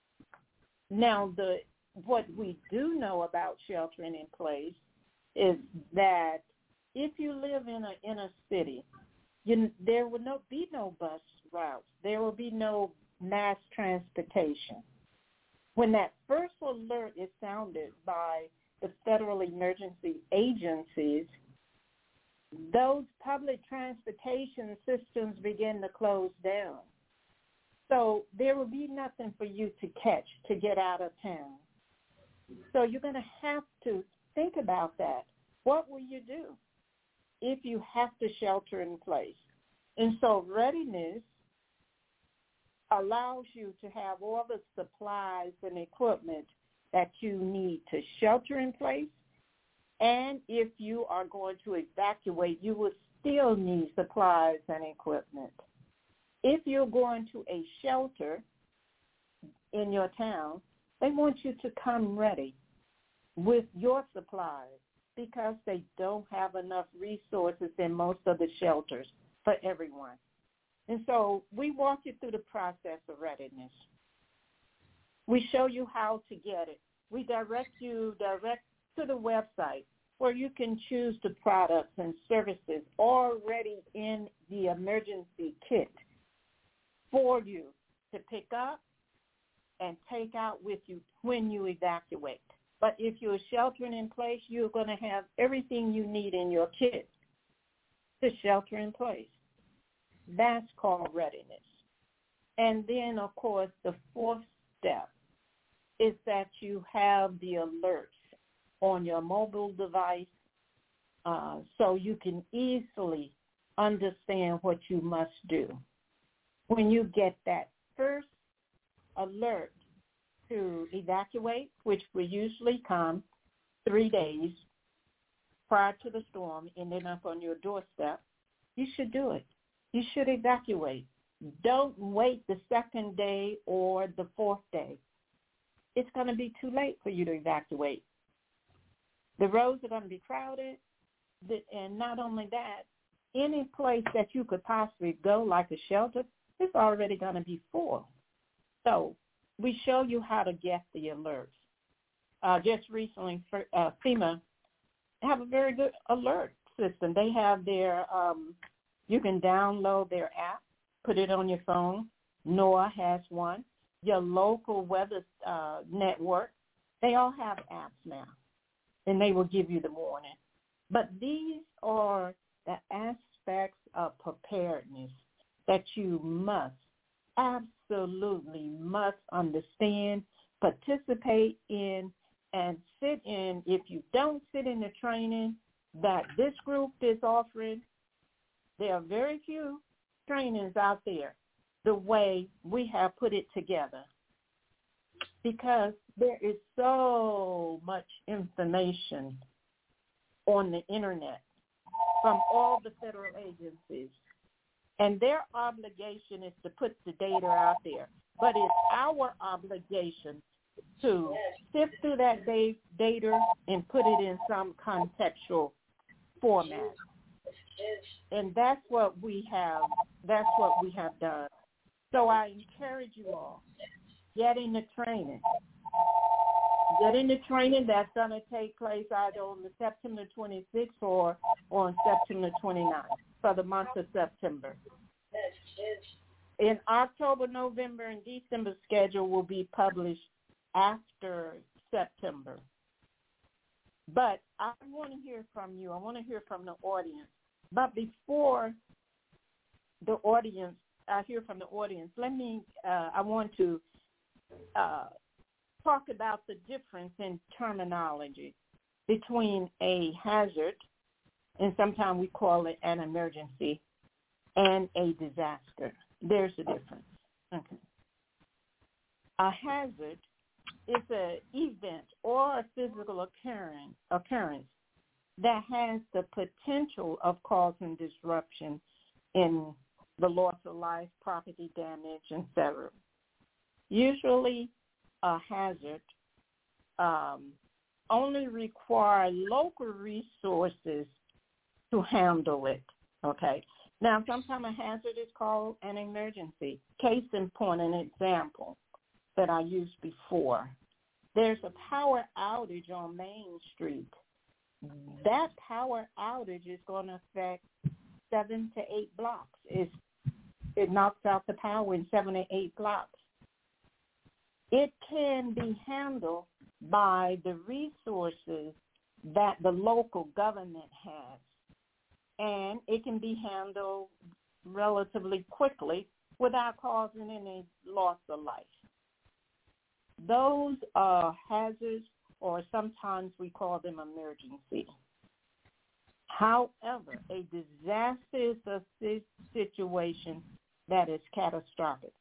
Now, the what we do know about sheltering in place is that if you live in a in a city, you, there will no, be no bus routes. There will be no mass transportation. When that first alert is sounded by the federal emergency agencies, those public transportation systems begin to close down. So there will be nothing for you to catch to get out of town. So you're going to have to think about that. What will you do if you have to shelter in place? And so readiness allows you to have all the supplies and equipment that you need to shelter in place. And if you are going to evacuate, you will still need supplies and equipment. If you're going to a shelter in your town, they want you to come ready with your supplies because they don't have enough resources in most of the shelters for everyone. And so we walk you through the process of readiness. We show you how to get it. We direct you direct to the website where you can choose the products and services already in the emergency kit for you to pick up and take out with you when you evacuate. But if you're sheltering in place, you're going to have everything you need in your kit to shelter in place. That's called readiness. And then, of course, the fourth step is that you have the alerts on your mobile device uh, so you can easily understand what you must do. When you get that first alert to evacuate, which will usually come three days prior to the storm ending up on your doorstep, you should do it. You should evacuate. Don't wait the second day or the fourth day. It's going to be too late for you to evacuate. The roads are going to be crowded, and not only that, any place that you could possibly go, like a shelter, it's already going to be full. So we show you how to get the alerts. Uh, just recently, for, uh, FEMA have a very good alert system. They have their, um, you can download their app, put it on your phone. NOAA has one. Your local weather uh, network, they all have apps now, and they will give you the warning. But these are the aspects of preparedness that you must, absolutely must understand, participate in, and sit in. If you don't sit in the training that this group is offering, there are very few trainings out there the way we have put it together, because there is so much information on the internet from all the federal agencies. And their obligation is to put the data out there. But it's our obligation to sift through that data and put it in some contextual format. And that's what we have, that's what we have done. So I encourage you all, get in the training. Get in the training that's going to take place either on the September twenty-sixth or on September twenty-ninth for the month of September. In October, November, and December schedule will be published after September. But I want to hear from you. I want to hear from the audience. But before the audience, I hear from the audience, let me, uh, I want to uh, talk about the difference in terminology between a hazard, and sometimes we call it an emergency, and a disaster. There's a difference. Okay. A hazard is an event or a physical occurrence, occurrence that has the potential of causing disruption in the loss of life, property damage, et cetera. Usually, a hazard um, only requires local resources to handle it, okay? Now, sometimes a hazard is called an emergency. Case in point, an example that I used before. There's a power outage on Main Street. That power outage is going to affect seven to eight blocks. It's, it knocks out the power in seven to eight blocks. It can be handled by the resources that the local government has, and it can be handled relatively quickly without causing any loss of life. Those are hazards, or sometimes we call them emergency. However, a disaster is a situation that is catastrophic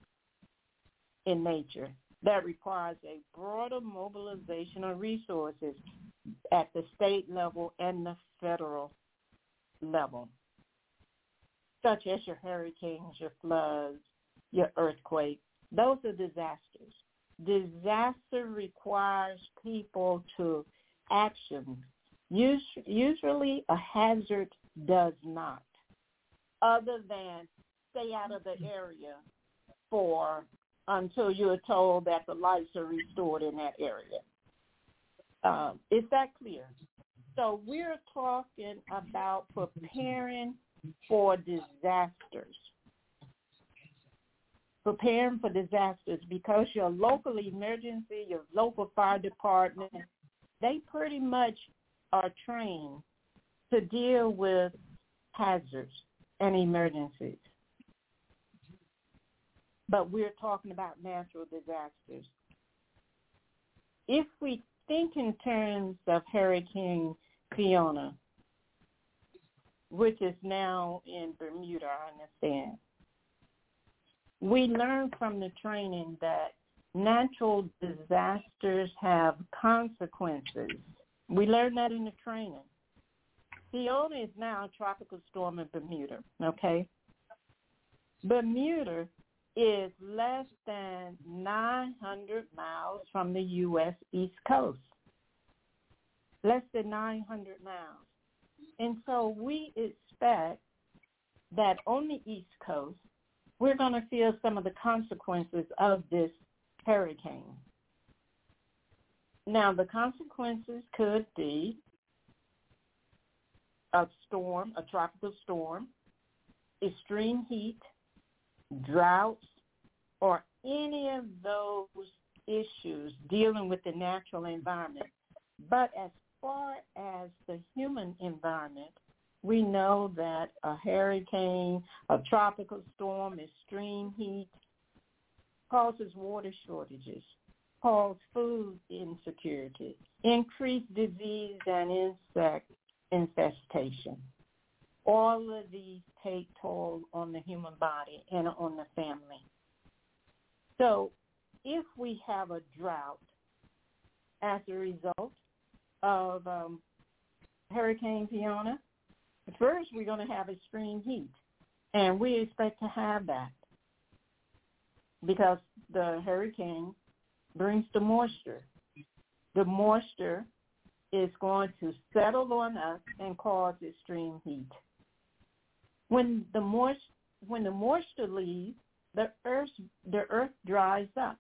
in nature, that requires a broader mobilization of resources at the state level and the federal level, such as your hurricanes, your floods, your earthquakes. Those are disasters. Disaster requires people to action. Usually a hazard does not, other than stay out of the area for until you're told that the lights are restored in that area. Um, is that clear? So we're talking about preparing for disasters. Preparing for disasters because your local emergency, your local fire department, they pretty much are trained to deal with hazards and emergencies. But we're talking about natural disasters. If we think in terms of Hurricane Fiona, which is now in Bermuda, I understand, we learned from the training that natural disasters have consequences. We learned that in the training. Fiona is now a tropical storm in Bermuda, okay? Bermuda is less than nine hundred miles from the U S East Coast, less than nine hundred miles. And so we expect that on the East Coast, we're going to feel some of the consequences of this hurricane. Now, the consequences could be a storm, a tropical storm, extreme heat, droughts, or any of those issues dealing with the natural environment. But as far as the human environment, we know that a hurricane, a tropical storm, extreme heat causes water shortages, causes food insecurity, increased disease and insect infestation. All of these take toll on the human body and on the family. So if we have a drought as a result of um, Hurricane Fiona. First, we're going to have extreme heat, and we expect to have that because the hurricane brings the moisture. The moisture is going to settle on us and cause extreme heat. When the moist, when the moisture leaves, the earth, the earth dries up.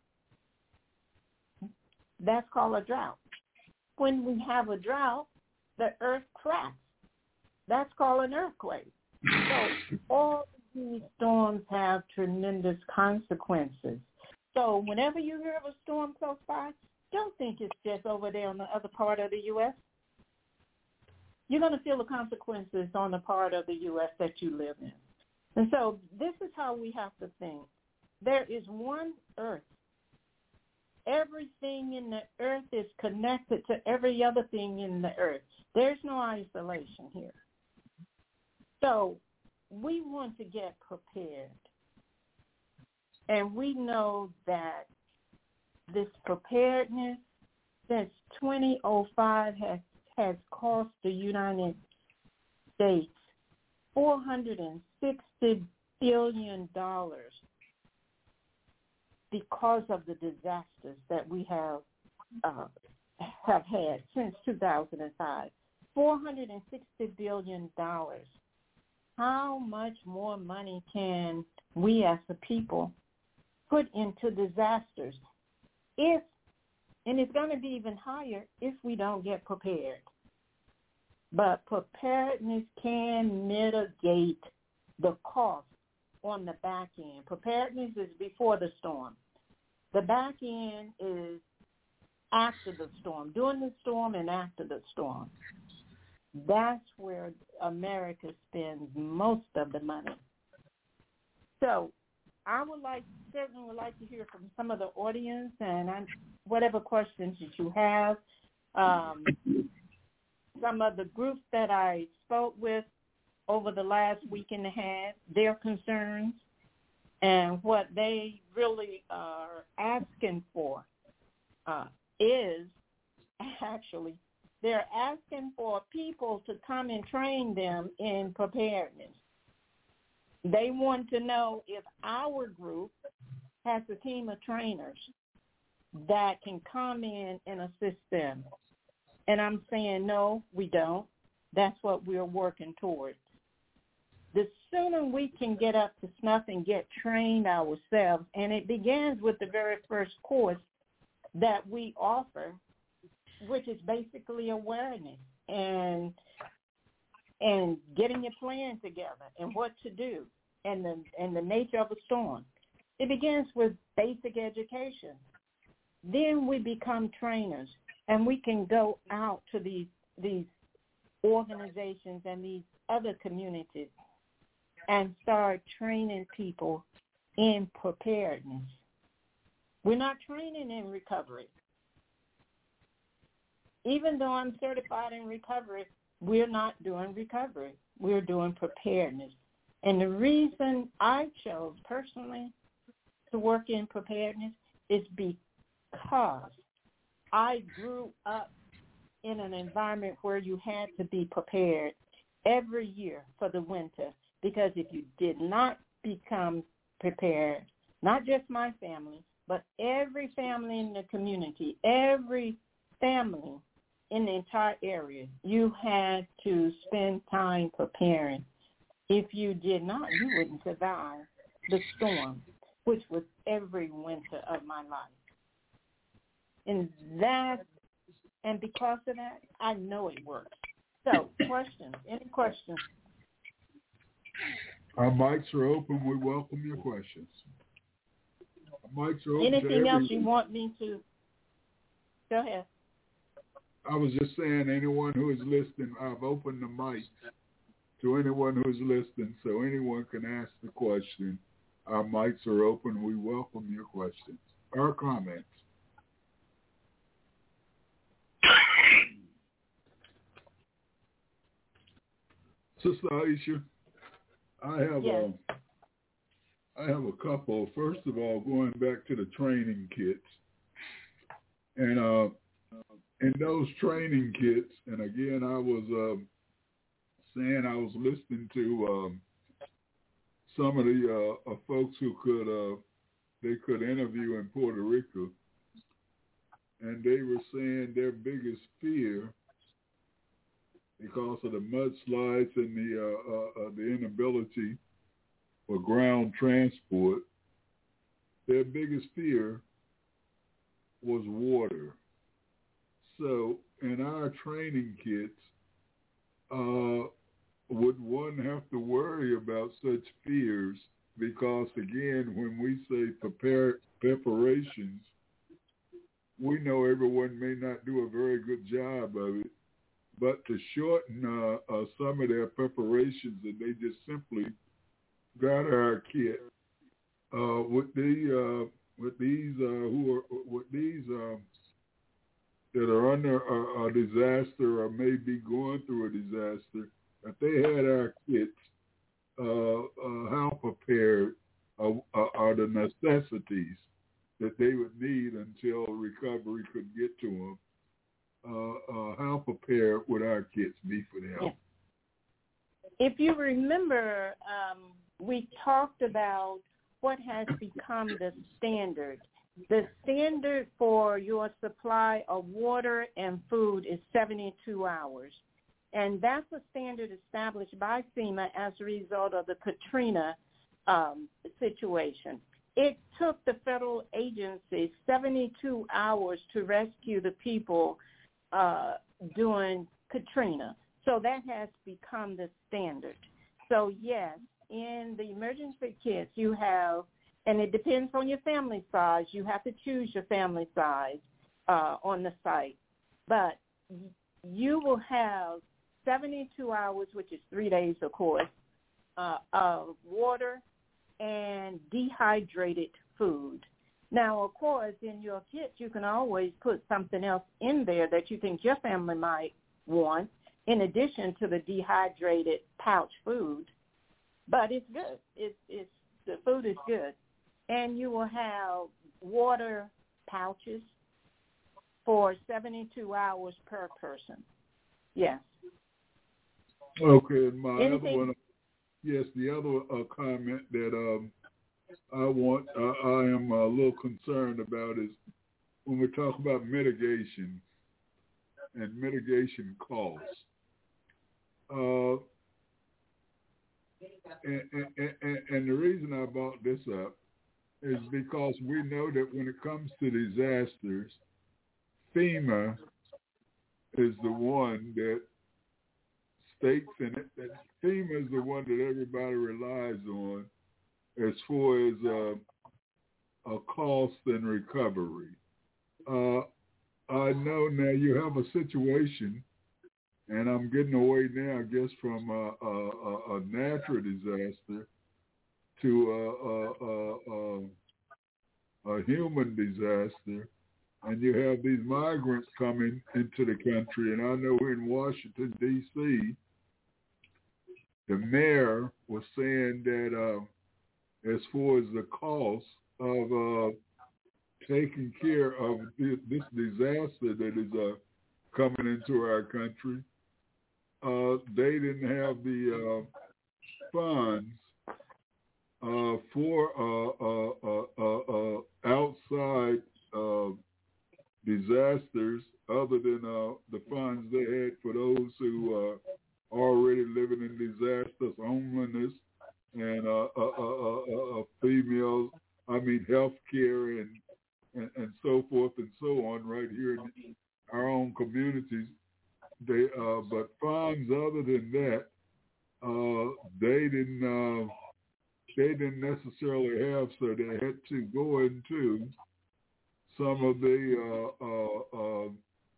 That's called a drought. When we have a drought, the earth cracks. That's called an earthquake. So all these storms have tremendous consequences. So whenever you hear of a storm close by, don't think it's just over there on the other part of the U S. You're going to feel the consequences on the part of the U S that you live in. And so this is how we have to think. There is one earth. Everything in the earth is connected to every other thing in the earth. There's no isolation here. So we want to get prepared. And we know that this preparedness since twenty oh five has, has cost the United States four hundred sixty billion dollars because of the disasters that we have uh, have had since two thousand five. four hundred sixty billion dollars. How much more money can we as a people put into disasters? If, and it's going to be even higher if we don't get prepared. But preparedness can mitigate the cost on the back end. Preparedness is before the storm. The back end is after the storm, during the storm and after the storm. That's where America spends most of the money. So I would like, certainly would like to hear from some of the audience and I'm, whatever questions that you have. Um, some of the groups that I spoke with over the last week and a half, their concerns and what they really are asking for uh, is actually they're asking for people to come and train them in preparedness. They want to know if our group has a team of trainers that can come in and assist them. And I'm saying, no, we don't. That's what we're working towards. The sooner we can get up to snuff and get trained ourselves, and it begins with the very first course that we offer, which is basically awareness and and getting your plan together and what to do and the and the nature of a storm. It begins with basic education. Then we become trainers, and we can go out to these these organizations and these other communities and start training people in preparedness. We're not training in recovery. Even though I'm certified in recovery, we're not doing recovery. We're doing preparedness. And the reason I chose personally to work in preparedness is because I grew up in an environment where you had to be prepared every year for the winter, because if you did not become prepared, not just my family, but every family in the community, every family in the entire area, you had to spend time preparing. If you did not, you wouldn't survive the storm, which was every winter of my life. And that, and because of that, I know it works. So, questions? Any questions? Our mics are open. We welcome your questions. Our mics are open. Anything else you want me to? Go ahead. I was just saying, anyone who is listening, I've opened the mic to anyone who is listening, so anyone can ask the question. Our mics are open. We welcome your questions or comments. Sister Aisha, I have yes. a, I have a couple. First of all, going back to the training kits, and uh, in those training kits, and again, I was uh, saying I was listening to um, some of the uh, uh, folks who could uh, they could interview in Puerto Rico, and they were saying their biggest fear, because of the mudslides and the uh, uh, uh, the inability for ground transport, their biggest fear was water. So in our training kits, uh, would one have to worry about such fears? Because again, when we say prepare preparations, we know everyone may not do a very good job of it, but to shorten uh, uh, some of their preparations, and they just simply got our kit uh, with the uh, with these uh, who are with these uh, that are under a, a disaster or may be going through a disaster. If they had our kits, uh, uh, how prepared uh, are the necessities that they would need until recovery could get to them? Uh, uh, how prepared would our kits be for them? Yeah. If you remember, um, we talked about what has become the standard. The standard for your supply of water and food is seventy-two hours. And that's a standard established by FEMA as a result of the Katrina um, situation. It took the federal agency seventy-two hours to rescue the people uh, during Katrina. So that has become the standard. So, yes, in the emergency kits, you have, and it depends on your family size. You have to choose your family size uh, on the site. But you will have seventy-two hours, which is three days, of course, uh, of water and dehydrated food. Now, of course, in your kit, you can always put something else in there that you think your family might want, in addition to the dehydrated pouch food. But it's good. It's, it's the food is good. And you will have water pouches for seventy-two hours per person. Yes. Okay, my Anything? other one, yes, the other uh, comment that um, I want, uh, I am a little concerned about is when we talk about mitigation and mitigation costs. Uh, and, and, and, and the reason I brought this up is because we know that when it comes to disasters, FEMA is the one that states in it, that FEMA is the one that everybody relies on as far as uh, a cost and recovery. Uh, I know now you have a situation, and I'm getting away now, I guess, from a, a, a natural disaster to a, a, a, a human disaster, and you have these migrants coming into the country. And I know in Washington, D C, the mayor was saying that uh, as far as the cost of uh, taking care of this, this disaster that is uh, coming into our country, uh, they didn't have the uh, funds uh, for uh, uh, uh, uh, outside uh, disasters other than uh, the funds they had for those who are already living in disasters, homelessness, and uh, uh, uh, uh, uh, females, I mean, health care and, and, and so forth and so on right here in our own communities. They, uh, but funds other than that, uh, they didn't uh, they didn't necessarily have, so they had to go into some of the uh, uh, uh,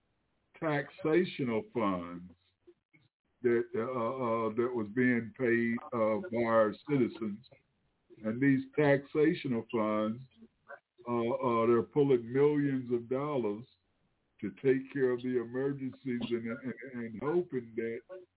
taxational funds that uh, uh, that was being paid uh, by our citizens, and these taxational funds, uh, uh, they're pulling millions of dollars to take care of the emergencies, and, and, and hoping that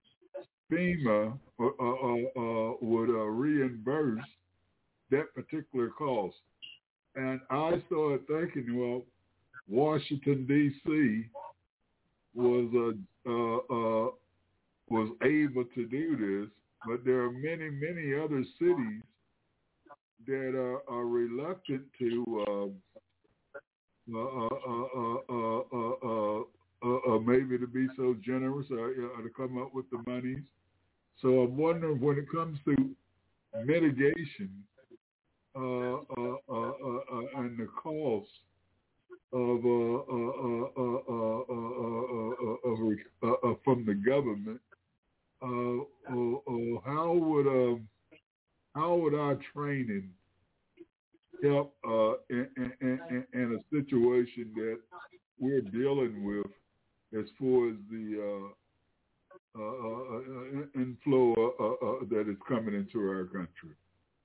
FEMA uh, uh, uh, would uh, reimburse that particular cost. And I started thinking, well, Washington, D C was uh, uh, uh, was able to do this, but there are many, many other cities that are, are reluctant to uh, uh, uh, uh, uh, uh, uh, uh, uh, maybe to be so generous or, or to come up with the monies. So I'm wondering when it comes to mitigation uh, uh, uh, uh, uh, and the cost of uh, uh, uh, uh, uh, uh, uh, uh, uh, uh, from the government, uh, uh, uh, how would uh, how would our training help uh, in, in, in, in a situation that we're dealing with as far as the uh, uh, uh, inflow uh, uh, uh, that is coming into our country?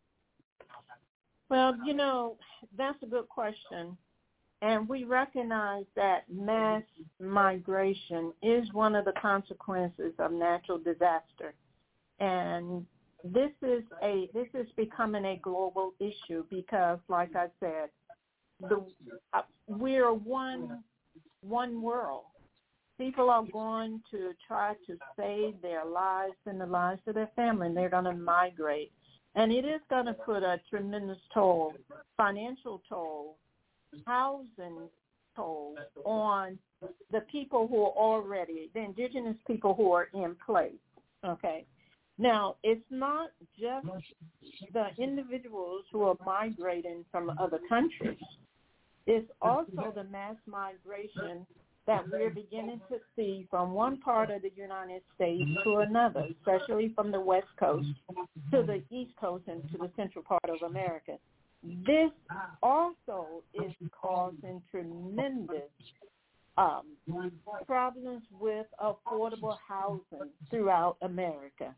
Well, you know, that's a good question. And we recognize that mass migration is one of the consequences of natural disaster. And this is a this is becoming a global issue because, like I said, the uh, we're one one world. People are going to try to save their lives and the lives of their family, and they're going to migrate. And it is going to put a tremendous toll, financial toll, housing toll on the people who are already, the indigenous people who are in place, okay? Now, it's not just the individuals who are migrating from other countries. It's also the mass migration that we're beginning to see from one part of the United States to another, especially from the West Coast to the East Coast and to the central part of America. This also is causing tremendous um, problems with affordable housing throughout America.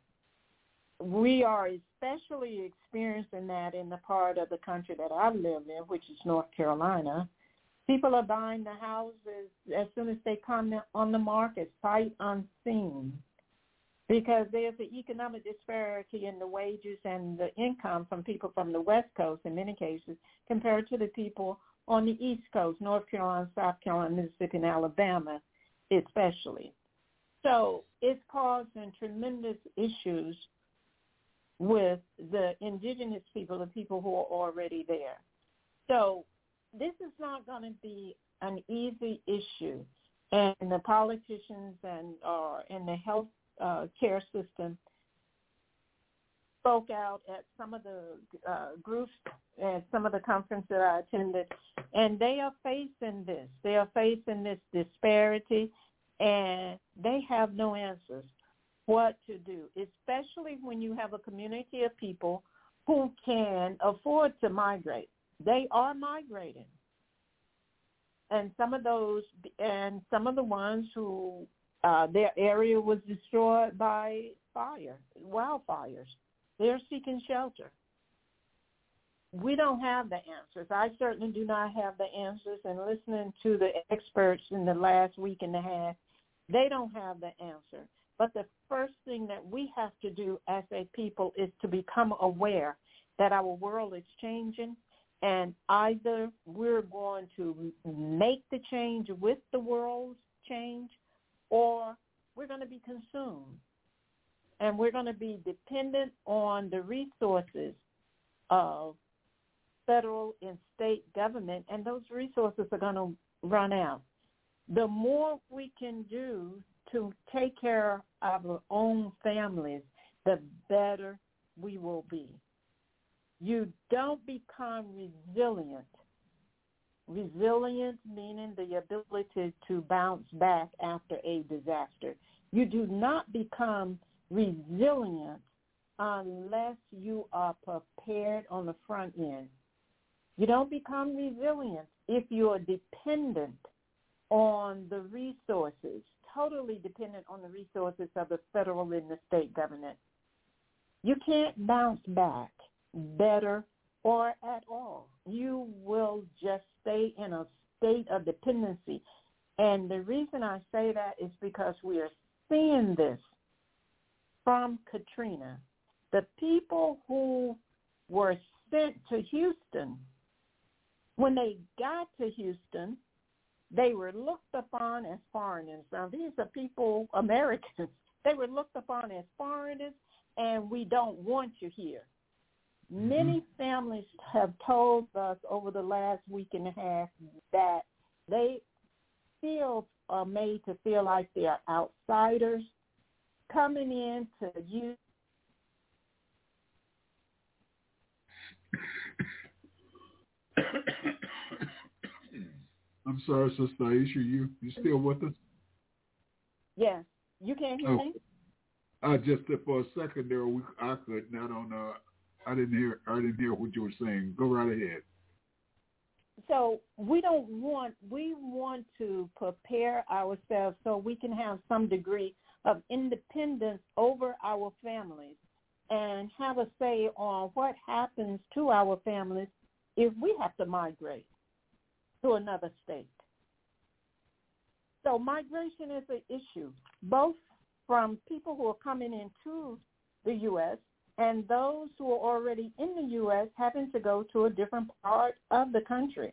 We are especially experiencing that in the part of the country that I live in, which is North Carolina. People are buying the houses as soon as they come on the market, sight unseen, because there's an economic disparity in the wages and the income from people from the West Coast in many cases compared to the people on the East Coast, North Carolina, South Carolina, Mississippi, and Alabama especially. So it's causing tremendous issues with the indigenous people, the people who are already there. So this is not going to be an easy issue, and the politicians and uh, and the health uh, care system spoke out at some of the uh, groups at some of the conferences that I attended, and they are facing this. They are facing this disparity, and they have no answers what to do, especially when you have a community of people who can afford to migrate. They are migrating. And some of those, and some of the ones who, uh, their area was destroyed by fire, wildfires. They're seeking shelter. We don't have the answers. I certainly do not have the answers. And listening to the experts in the last week and a half, they don't have the answer. But the first thing that we have to do as a people is to become aware that our world is changing, and either we're going to make the change with the world's change, or we're going to be consumed. And we're going to be dependent on the resources of federal and state government, and those resources are going to run out. The more we can do to take care of our own families, the better we will be. You don't become resilient. Resilient meaning the ability to bounce back after a disaster. You do not become resilient unless you are prepared on the front end. You don't become resilient if you are dependent on the resources, totally dependent on the resources of the federal and the state government. You can't bounce back better or at all. You will just stay in a state of dependency. And the reason I say that is because we are seeing this from Katrina. The people who were sent to Houston, when they got to Houston, they were looked upon as foreigners. Now, these are people, Americans. They were looked upon as foreigners, and we don't want you here. Mm-hmm. Many families have told us over the last week and a half that they feel are made to feel like they are outsiders coming in to use. I'm sorry, Sister Aisha, you you still with us? Yes. You can't hear oh. me? I just for a second there, we, I could not on. Uh, I didn't hear. I didn't hear what you were saying. Go right ahead. So we don't want. We want to prepare ourselves so we can have some degree of independence over our families and have a say on what happens to our families if we have to migrate to another state. So migration is an issue, both from people who are coming into the U S and those who are already in the U S having to go to a different part of the country.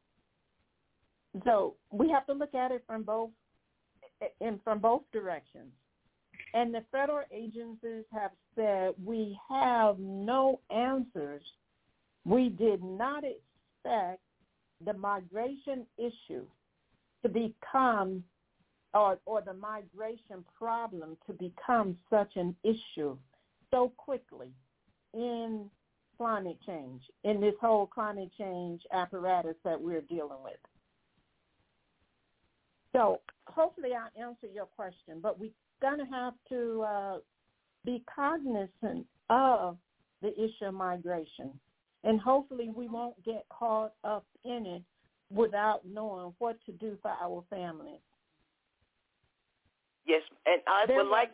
So we have to look at it from both in from both directions. And the federal agencies have said we have no answers. We did not expect the migration issue to become, or, or the migration problem to become such an issue so quickly in climate change, in this whole climate change apparatus that we're dealing with. So hopefully I answer your question, but we're going to have to uh, be cognizant of the issue of migration. And hopefully we won't get caught up in it without knowing what to do for our families. Yes, and I there would was, like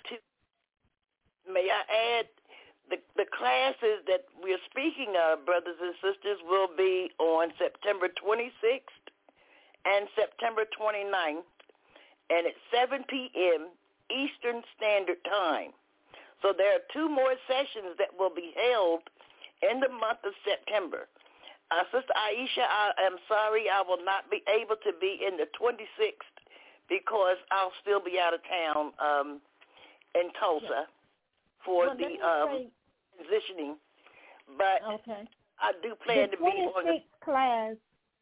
to, may I add, the, the classes that we're speaking of, brothers and sisters, will be on September twenty-sixth and September twenty-ninth, and at seven p.m. Eastern Standard Time. So there are two more sessions that will be held in the month of September. Uh, Sister Aisha, I am sorry I will not be able to be in the twenty-sixth because I'll still be out of town um, in Tulsa for well, the um, transitioning. But okay. I do plan the to be on the class.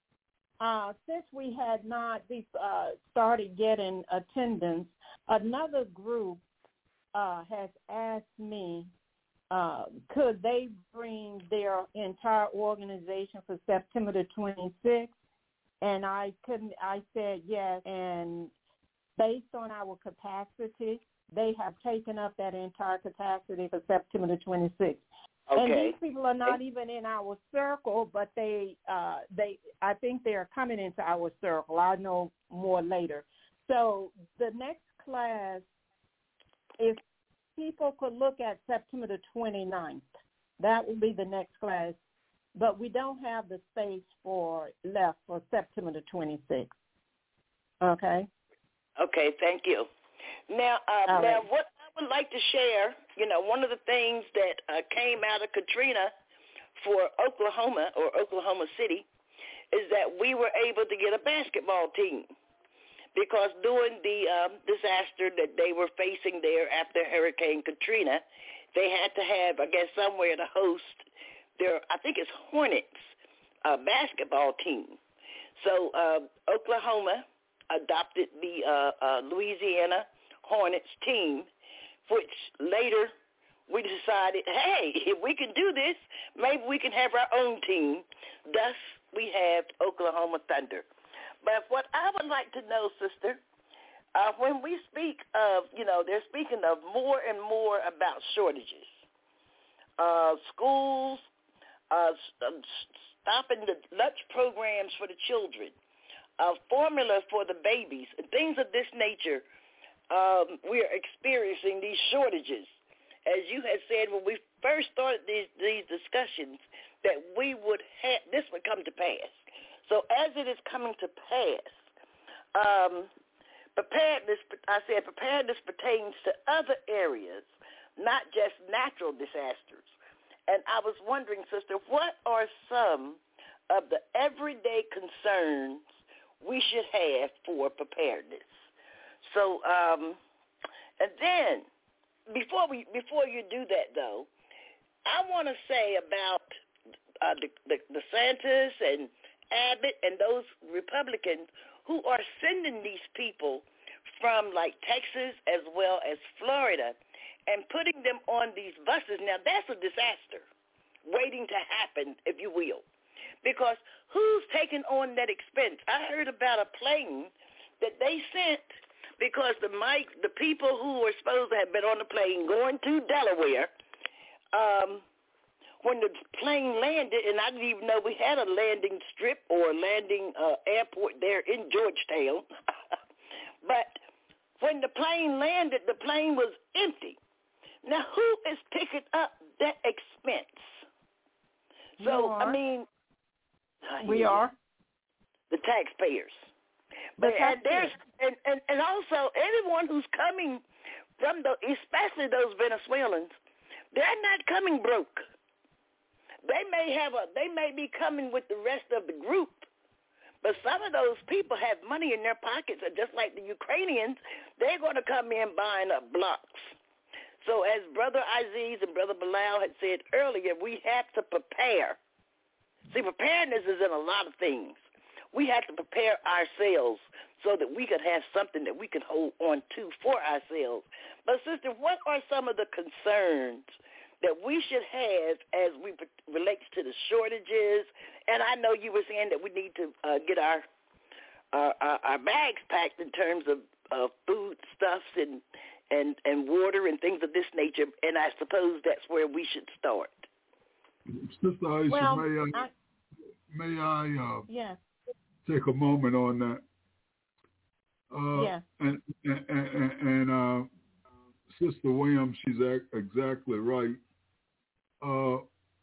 Uh, since we had not uh, started getting attendance, another group uh, has asked me, uh, could they bring their entire organization for September the twenty-sixth? And I couldn't. I said yes. And based on our capacity, they have taken up that entire capacity for September the twenty-sixth. Okay. And these people are not even in our circle, but they, uh, they, I think they are coming into our circle. I'll know more later. So the next class, if people could look at September the twenty-ninth, that will be the next class. But we don't have the space for left for September the twenty-sixth. Okay. Okay. Thank you. Now, uh, All now, right. what I would like to share, you know, one of the things that uh, came out of Katrina for Oklahoma or Oklahoma City is that we were able to get a basketball team because during the um, disaster that they were facing there after Hurricane Katrina, they had to have, I guess, somewhere to host their, I think it's Hornets uh, basketball team. So uh, Oklahoma adopted the uh, uh, Louisiana Hornets team, which later we decided, hey, if we can do this, maybe we can have our own team. Thus, we have Oklahoma Thunder. But what I would like to know, sister, uh, when we speak of, you know, they're speaking of more and more about shortages. Uh, schools, uh, stopping the lunch programs for the children, uh, formula for the babies, and things of this nature. Um, we are experiencing these shortages. As you had said when we first started these, these discussions, that we would have, this would come to pass. So as it is coming to pass, um, preparedness, I said preparedness pertains to other areas, not just natural disasters. And I was wondering, sister, what are some of the everyday concerns we should have for preparedness. So, um, and then before we before you do that though, I want to say about uh, the, the DeSantis and Abbott and those Republicans who are sending these people from like Texas as well as Florida and putting them on these buses. Now that's a disaster waiting to happen, if you will, because who's taking on that expense? I heard about a plane that they sent because the mic, the people who were supposed to have been on the plane going to Delaware, um, when the plane landed, and I didn't even know we had a landing strip or a landing uh, airport there in Georgetown, but when the plane landed, the plane was empty. Now, who is picking up that expense? So, I mean, we are the taxpayers. The But and there's and, and, and also anyone who's coming from the, especially those Venezuelans, they're not coming broke. They may have a, they may be coming with the rest of the group, but some of those people have money in their pockets, and just like the Ukrainians, they're going to come in buying up blocks. So as Brother Aziz and Brother Bilal had said earlier, we have to prepare. See, preparedness is in a lot of things. We have to prepare ourselves so that we could have something that we can hold on to for ourselves. But, sister, what are some of the concerns that we should have as we relates to the shortages? And I know you were saying that we need to uh, get our, our our our bags packed in terms of uh, food stuffs and, and, and water and things of this nature, and I suppose that's where we should start. Sister Aisha, well, may I, I, may I uh, yeah. take a moment on that? Uh, yeah. And, and, and, and uh, Sister Williams, she's ac- exactly right. Uh,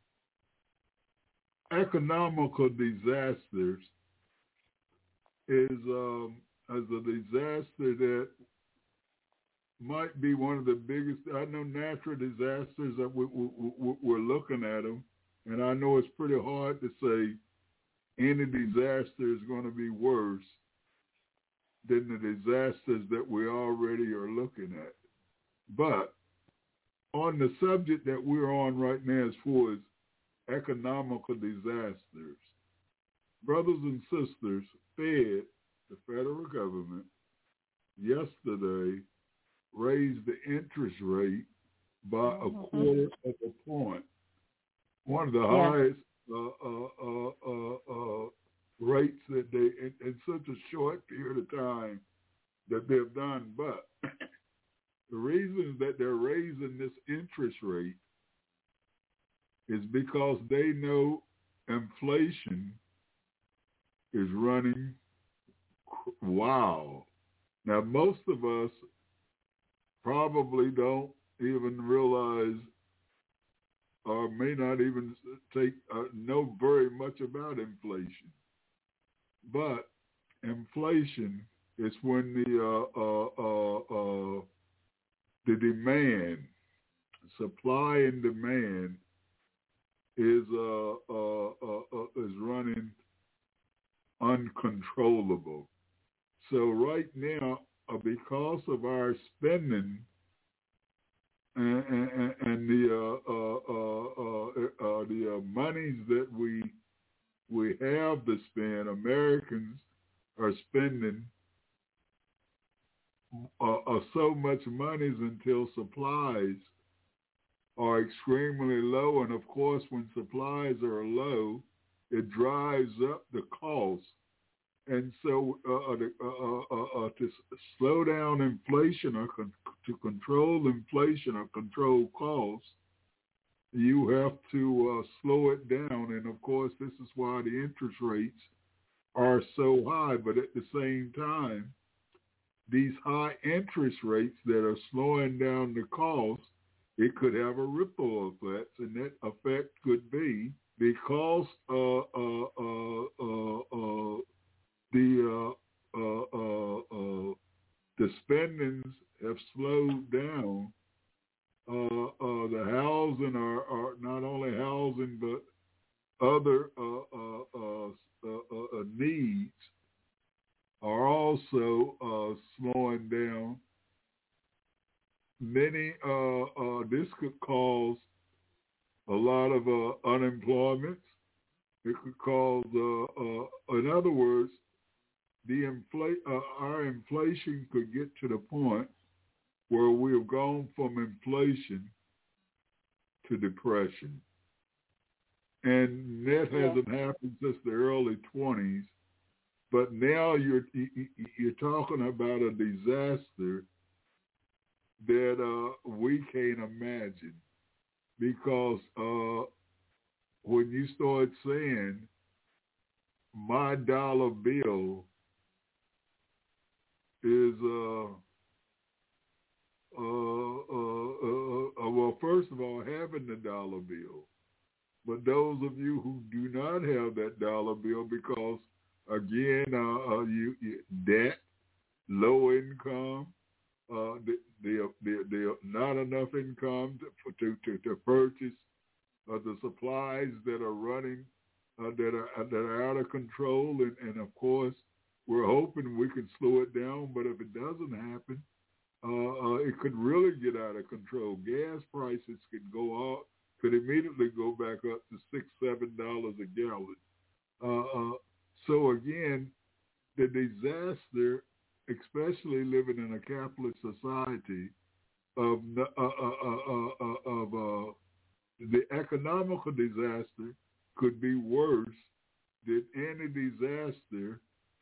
economical disasters is um, as a disaster that might be one of the biggest. I know natural disasters that we, we, we, we're looking at them, and I know it's pretty hard to say any disaster is going to be worse than the disasters that we already are looking at. But on the subject that we're on right now as far as economical disasters, brothers and sisters, Fed, the federal government, yesterday raised the interest rate by a quarter of a point. One of the Yeah. highest uh, uh, uh, uh, uh, rates that they, in, in such a short period of time that they've done. But the reason that they're raising this interest rate is because they know inflation is running wild. Now, most of us probably don't even realize or may not even take uh, know very much about inflation. But inflation is when the uh, uh, uh, uh, the demand, supply and demand is uh, uh, uh, uh, is running uncontrollable. So right now, uh, because of our spending and, and, and the uh, uh, uh, uh, uh, the uh, monies that we we have to spend, Americans are spending uh, uh, so much money until supplies are extremely low. And of course, when supplies are low, it drives up the cost. And so uh, uh, uh, uh, uh, to slow down inflation or con- to control inflation or control costs, you have to uh, slow it down. And of course, this is why the interest rates are so high. But at the same time, these high interest rates that are slowing down the cost, it could have a ripple effect, and that effect could be because uh, uh, uh, uh, uh, the uh, uh, uh, uh, the spendings have slowed down. Uh, uh, the housing are, are not only housing but other uh, uh, uh, uh, uh, needs are also uh, slowing down. Many, uh, uh, this could cause a lot of uh, unemployment. It could cause, uh, uh, in other words, the infl- uh, our inflation could get to the point where we have gone from inflation to depression. And that hasn't yeah. happened since the early twenties. But now you're you're talking about a disaster that uh, we can't imagine, because uh, when you start saying my dollar bill is uh, uh, uh, uh, uh, well, first of all, having the dollar bill, but those of you who do not have that dollar bill, because again, uh, uh, you, you debt, low income, uh, the, the, the, the not enough income to to, to, to purchase uh, the supplies that are running, uh, that are that are out of control, and, and of course, we're hoping we can slow it down. But if it doesn't happen, uh, uh, it could really get out of control. Gas prices could go up, could immediately go back up to six, seven dollars a gallon. Uh, uh, so again, the disaster, especially living in a capitalist society, of uh, uh, uh, uh, of uh, the economical disaster could be worse than any disaster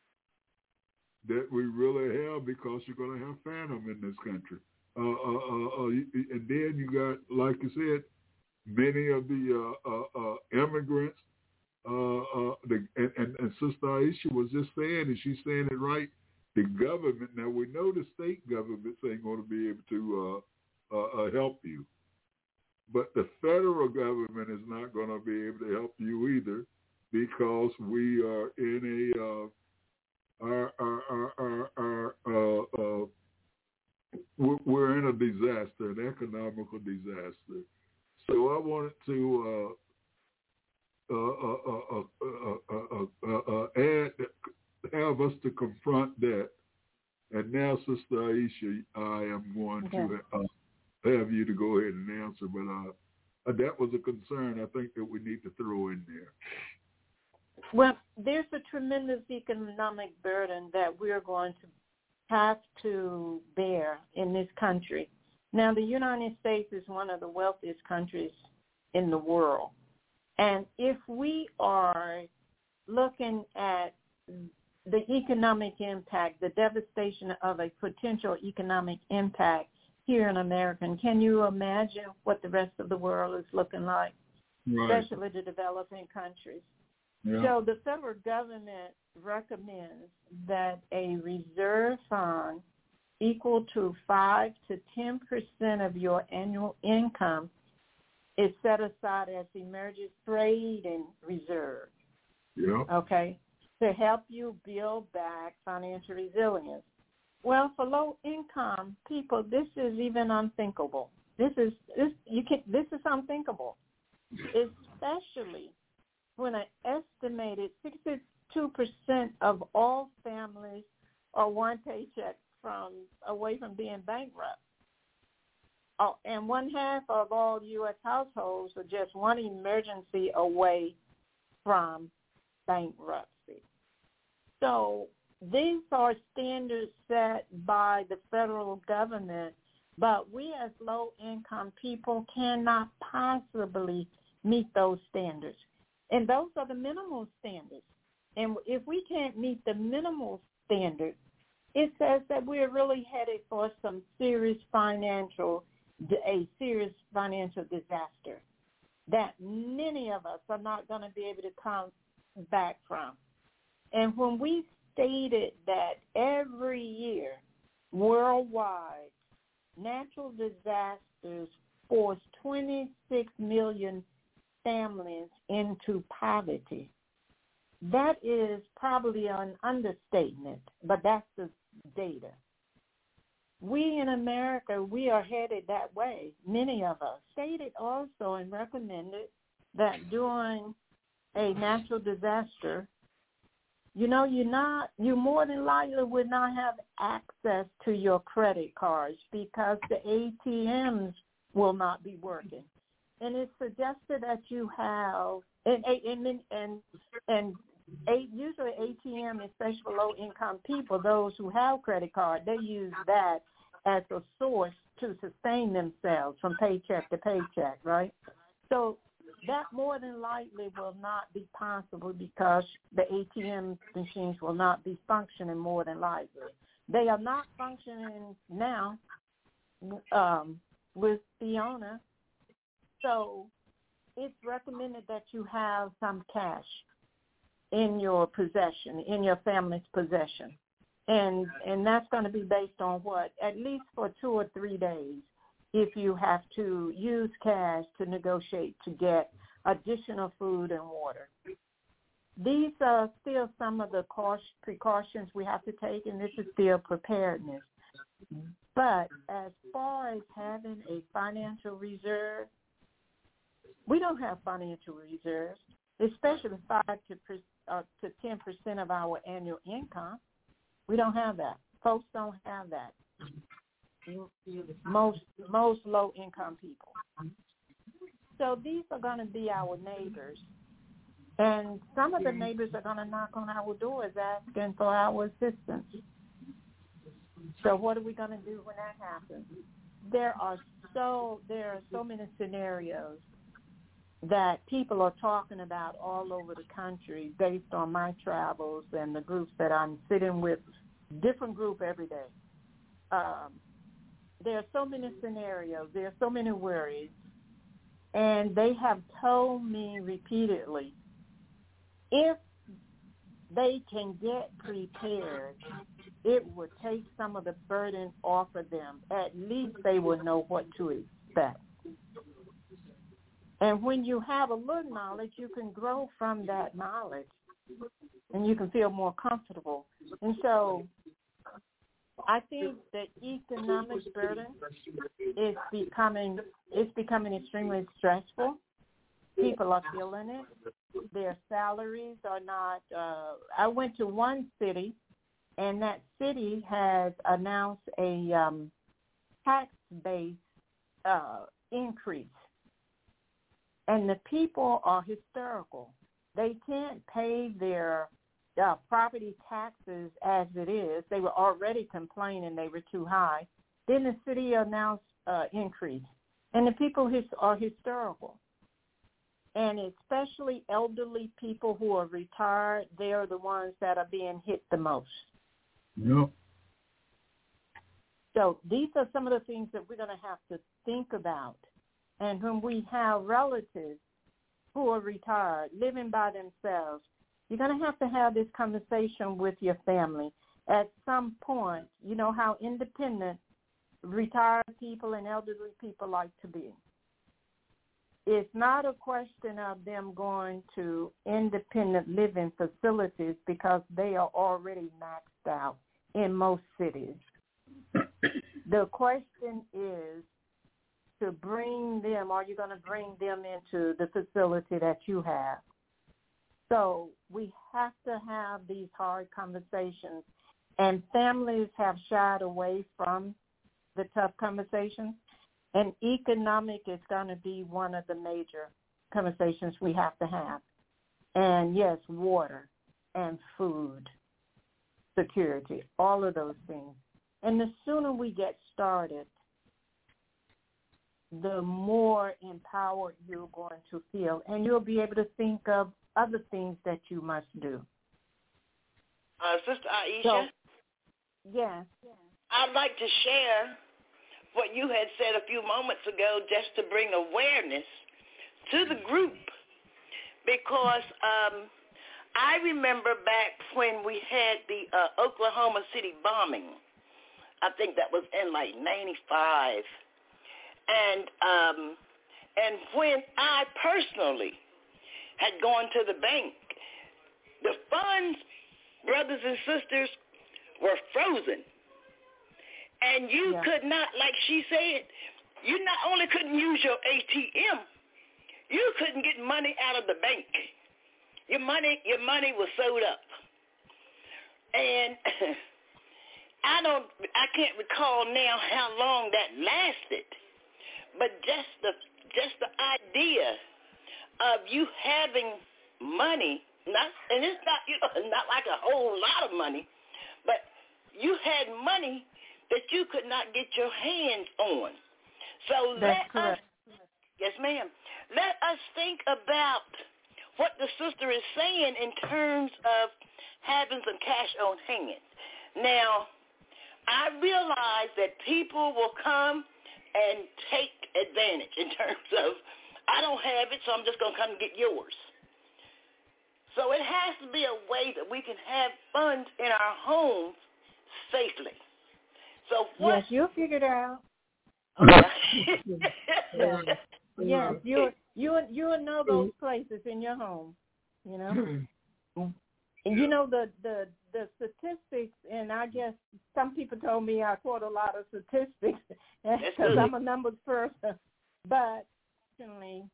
that we really have, because you're going to have famine in this country. Uh, uh, uh, uh, and then you got, like you said, many of the uh, uh, uh, immigrants. Uh, uh, the, and, and, and Sister Aisha was just saying, and she's saying it right, the government, now we know the state governments ain't going to be able to uh, uh, uh, help you. But the federal government is not going to be able to help you either, because we are in a, uh, our, our, our, our, our uh, uh, we're, we're in a disaster, an economical disaster. So I wanted to uh, Uh, uh, uh, uh, uh, uh, uh, uh, add, have us to confront that. And now, Sister Aisha, I am going okay. to uh, have you to go ahead and answer, but uh, uh, that was a concern I think that we need to throw in there. Well, there's a tremendous economic burden that we're going to have to bear in this country. Now, the United States is one of the wealthiest countries in the world. And if we are looking at the economic impact, the devastation of a potential economic impact here in America, can you imagine what the rest of the world is looking like, right. especially the developing countries? Yeah. So the federal government recommends that a reserve fund equal to five to ten percent of your annual income is set aside as emergency trading reserve, yeah. okay, to help you build back financial resilience. Well, for low-income people, this is even unthinkable. This is this you can this is unthinkable, especially when an estimated sixty-two percent of all families are one paycheck from away from being bankrupt. Oh, and one half of all U S households are just one emergency away from bankruptcy. So these are standards set by the federal government, but we as low-income people cannot possibly meet those standards. And those are the minimal standards. And if we can't meet the minimal standards, it says that we're really headed for some serious financial a serious financial disaster that many of us are not going to be able to come back from. And when we stated that every year worldwide, natural disasters force twenty-six million families into poverty, that is probably an understatement, but that's the data. We in America, we are headed that way, many of us. Stated also and recommended that during a natural disaster, you know, you're not, you more than likely would not have access to your credit cards because the A T Ms will not be working. And it's suggested that you have, and and and and, and a, usually A T M, especially for low-income people, those who have credit card, they use that as a source to sustain themselves from paycheck to paycheck, right? So that more than likely will not be possible because the A T M machines will not be functioning more than likely. They are not functioning now um, with Fiona. So it's recommended that you have some cash in your possession, in your family's possession. And and that's going to be based on what? At least for two or three days if you have to use cash to negotiate to get additional food and water. These are still some of the precautions we have to take, and this is still preparedness. But as far as having a financial reserve, we don't have financial reserves, especially five to uh, to ten percent of our annual income. We don't have that. Folks don't have that. Most most low income people. So these are going to be our neighbors, and some of the neighbors are going to knock on our doors asking for our assistance. So what are we going to do when that happens? There are so there are so many scenarios that people are talking about all over the country based on my travels and the groups that I'm sitting with, different group every day. Um, there are so many scenarios. There are so many worries. And they have told me repeatedly, if they can get prepared, it would take some of the burden off of them. At least they will know what to expect. And when you have a little knowledge, you can grow from that knowledge, and you can feel more comfortable. And so I think that economic burden is becoming it's becoming extremely stressful. People are feeling it. Their salaries are not. Uh, I went to one city, and that city has announced a um, tax-based uh, increase. And the people are hysterical. They can't pay their uh, property taxes as it is. They were already complaining they were too high. Then the city announced uh, increase. And the people his, are hysterical. And especially elderly people who are retired, they are the ones that are being hit the most. Yep. So these are some of the things that we're going to have to think about. And when we have relatives who are retired, living by themselves, you're going to have to have this conversation with your family. At some point, you know how independent retired people and elderly people like to be. It's not a question of them going to independent living facilities because they are already maxed out in most cities. The question is, to bring them, are you going to bring them into the facility that you have? So we have to have these hard conversations, and families have shied away from the tough conversations, and economic is going to be one of the major conversations we have to have. And yes, water and food, security, all of those things. And the sooner we get started, the more empowered you're going to feel, and you'll be able to think of other things that you must do. Uh, Sister Aisha? So, yes. I'd like to share what you had said a few moments ago just to bring awareness to the group, because um, I remember back when we had the uh, Oklahoma City bombing. I think that was in like ninety-five. And um, and when I personally had gone to the bank, the funds, brothers and sisters, were frozen. And you yeah. could not, like she said, you not only couldn't use your A T M, you couldn't get money out of the bank. Your money, your money was sewed up. And I don't, I can't recall now how long that lasted, but just the, just the idea of you having money, not, and it's not, you know, not like a whole lot of money, but you had money that you could not get your hands on. So That's let correct. us, yes, ma'am, let us think about what the sister is saying in terms of having some cash on hand. Now, I realize that people will come and take advantage in terms of, I don't have it, so I'm just going to come and get yours. So it has to be a way that we can have funds in our homes safely. So what? Yes, you'll figure it out. Okay. yes, yes, you you you will know those places in your home. You know, and you know the the the statistics, and I guess some people told me I quote a lot of statistics because I'm a numbers person, but actually,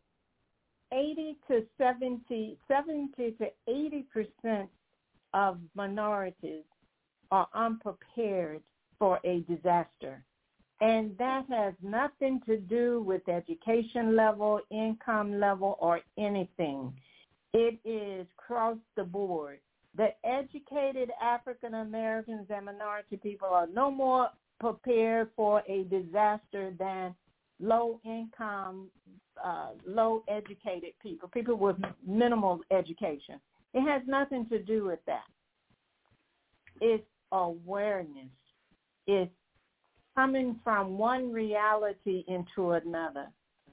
eighty to seventy, seventy to eighty percent of minorities are unprepared for a disaster. And that has nothing to do with education level, income level, or anything. It is across the board. The educated African Americans and minority people are no more prepared for a disaster than low income, uh, low educated people, people with minimal education. It has nothing to do with that. It's awareness. It's coming from one reality into another.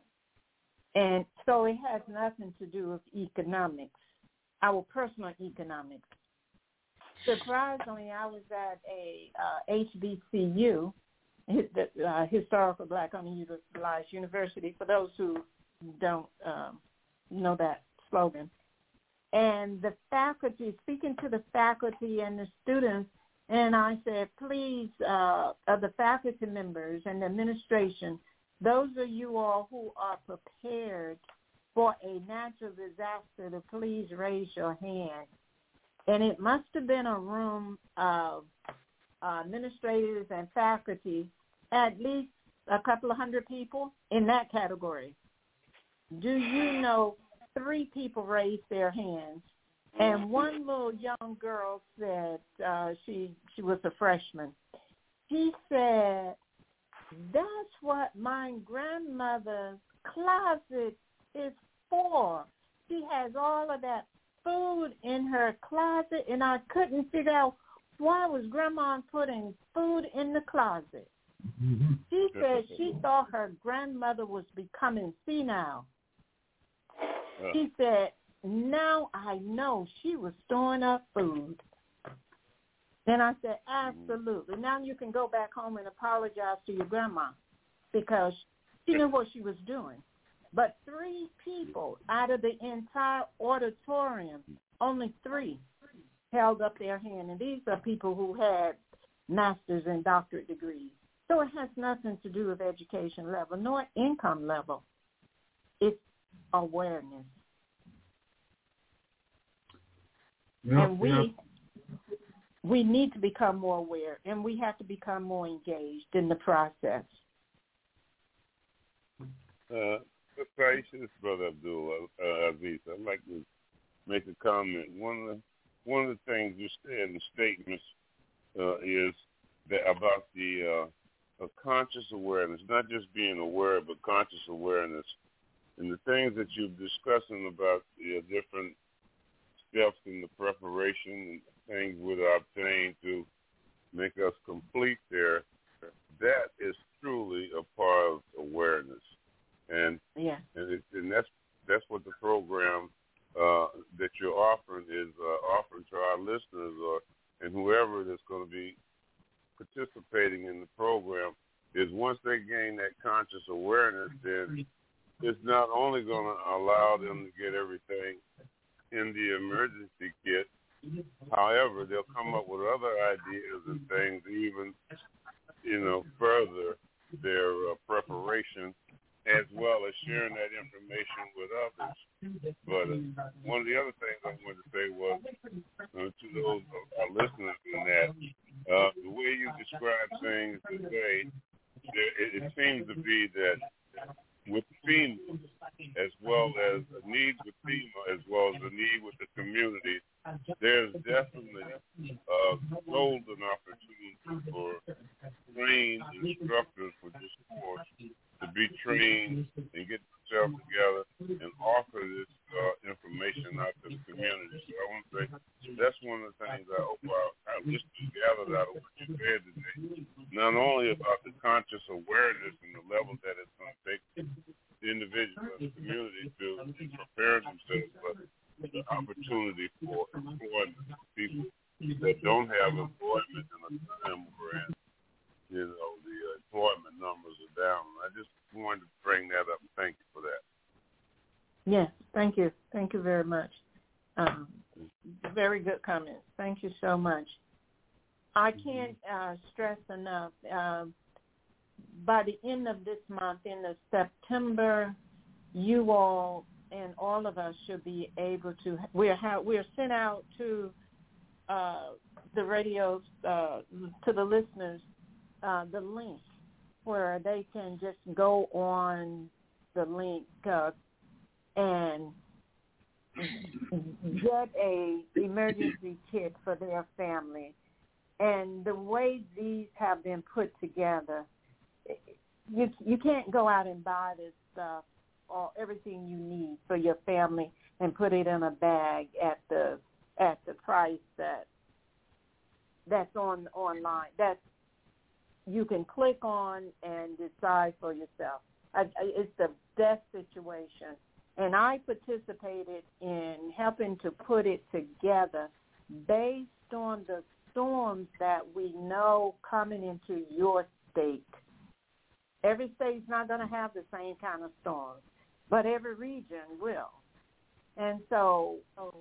And so it has nothing to do with economics, our personal economics. Surprisingly, I was at a uh, H B C U, the uh, Historical Black Underutilized University, for those who don't um, know that slogan. And the faculty, speaking to the faculty and the students, and I said, please, uh, of the faculty members and the administration, those of you all who are prepared for a natural disaster, to please raise your hand. And it must have been a room of uh, administrators and faculty, at least a couple of hundred people in that category. Do you know three people raised their hands? And one little young girl said, uh, she she was a freshman. She said, that's what my grandmother's closet is for. She has all of that food in her closet, and I couldn't figure out why was Grandma putting food in the closet. Mm-hmm. She said she thought her grandmother was becoming senile. Uh. She said, now I know she was storing up food. Then I said, absolutely. Now you can go back home and apologize to your grandma because she knew what she was doing. But three people out of the entire auditorium, only three held up their hand. And these are people who had master's and doctorate degrees. So it has nothing to do with education level nor income level. It's awareness. Yep, and we yep. we need to become more aware, and we have to become more engaged in the process. Uh, Taisha, Brother Abdul uh, Aziz, I'd like to make a comment. One of the, one of the things you said in the statements uh, is that about the uh, conscious awareness, not just being aware, but conscious awareness, and the things that you're discussing about the uh, different steps in the preparation and things would obtain to make us complete there, that is truly a part of awareness. And yeah. and, it, and that's that's what the program uh, that you're offering is uh, offering to our listeners or and whoever that's going to be participating in the program is once they gain that conscious awareness, then it's not only going to allow them to get everything in the emergency kit. However, they'll come up with other ideas and things, even, you know, further their uh, preparation, as well as sharing that information with others. But uh, one of the other things I wanted to say was uh, to those uh, listeners things to say. It, it seems to be that with FEMA, as well as a need with FEMA, as well as a need with the community, there's definitely a golden opportunity for trained instructors for this course to be trained and get themselves together and offer this uh, information out to the community. So I want to say that's one of the things I hope I, I listened gathered out of what you said today. Not only about the conscious awareness and the level that it's going to take the individual and the community to prepare themselves, but the opportunity for employment for people that don't have employment in a time where, you know, the employment numbers are down. I just wanted to bring that up, and thank you for that. Yes, thank you. Thank you very much. Um, very good comments. Thank you so much. I can't uh, stress enough, uh, by the end of this month, in the September, you all and all of us should be able to, we're, ha- we're sent out to uh, the radios, uh, to the listeners, uh, the link where they can just go on the link uh, and get a emergency kit for their family. And the way these have been put together, you you can't go out and buy this stuff or everything you need for your family and put it in a bag at the at the price that that's on online. That you can click on and decide for yourself. I, I, it's the best situation. And I participated in helping to put it together based on the storms that we know coming into your state. Every state's not going to have the same kind of storms, but every region will. And so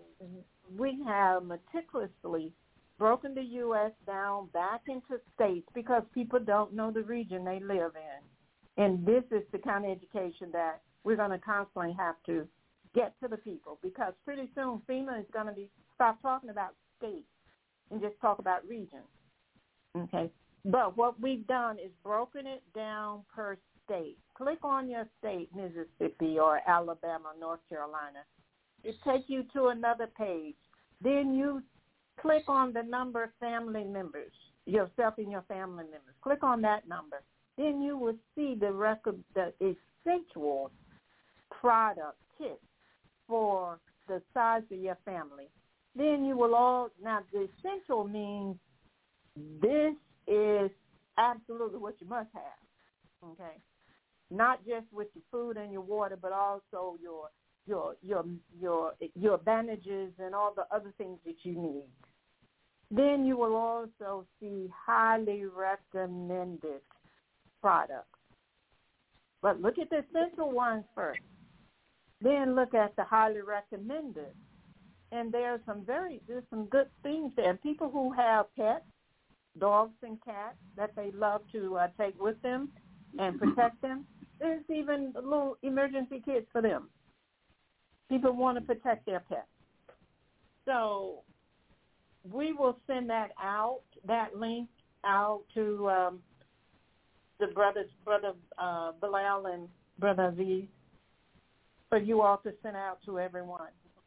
we have meticulously broken the U S down back into states because people don't know the region they live in. And this is the kind of education that we're going to constantly have to get to the people, because pretty soon FEMA is going to be stop talking about states and just talk about regions. Okay? But what we've done is broken it down per state. Click on your state, Mississippi or Alabama, North Carolina. It takes you to another page. Then you click on the number of family members, yourself and your family members. Click on that number. Then you will see the record, the essential product kit for the size of your family. Then you will all, now the essential means this is absolutely what you must have, okay? Not just with your food and your water, but also your your your your your bandages and all the other things that you need. Then you will also see highly recommended products. But look at the essential ones first. Then look at the highly recommended. And there's some very, there's some good things there. People who have pets, dogs and cats that they love to uh, take with them and protect them, there's even little emergency kits for them. People want to protect their pets. So we will send that out, that link out to um, the brothers, Brother uh, Bilal and Brother Aziz, for you all to send out to everyone.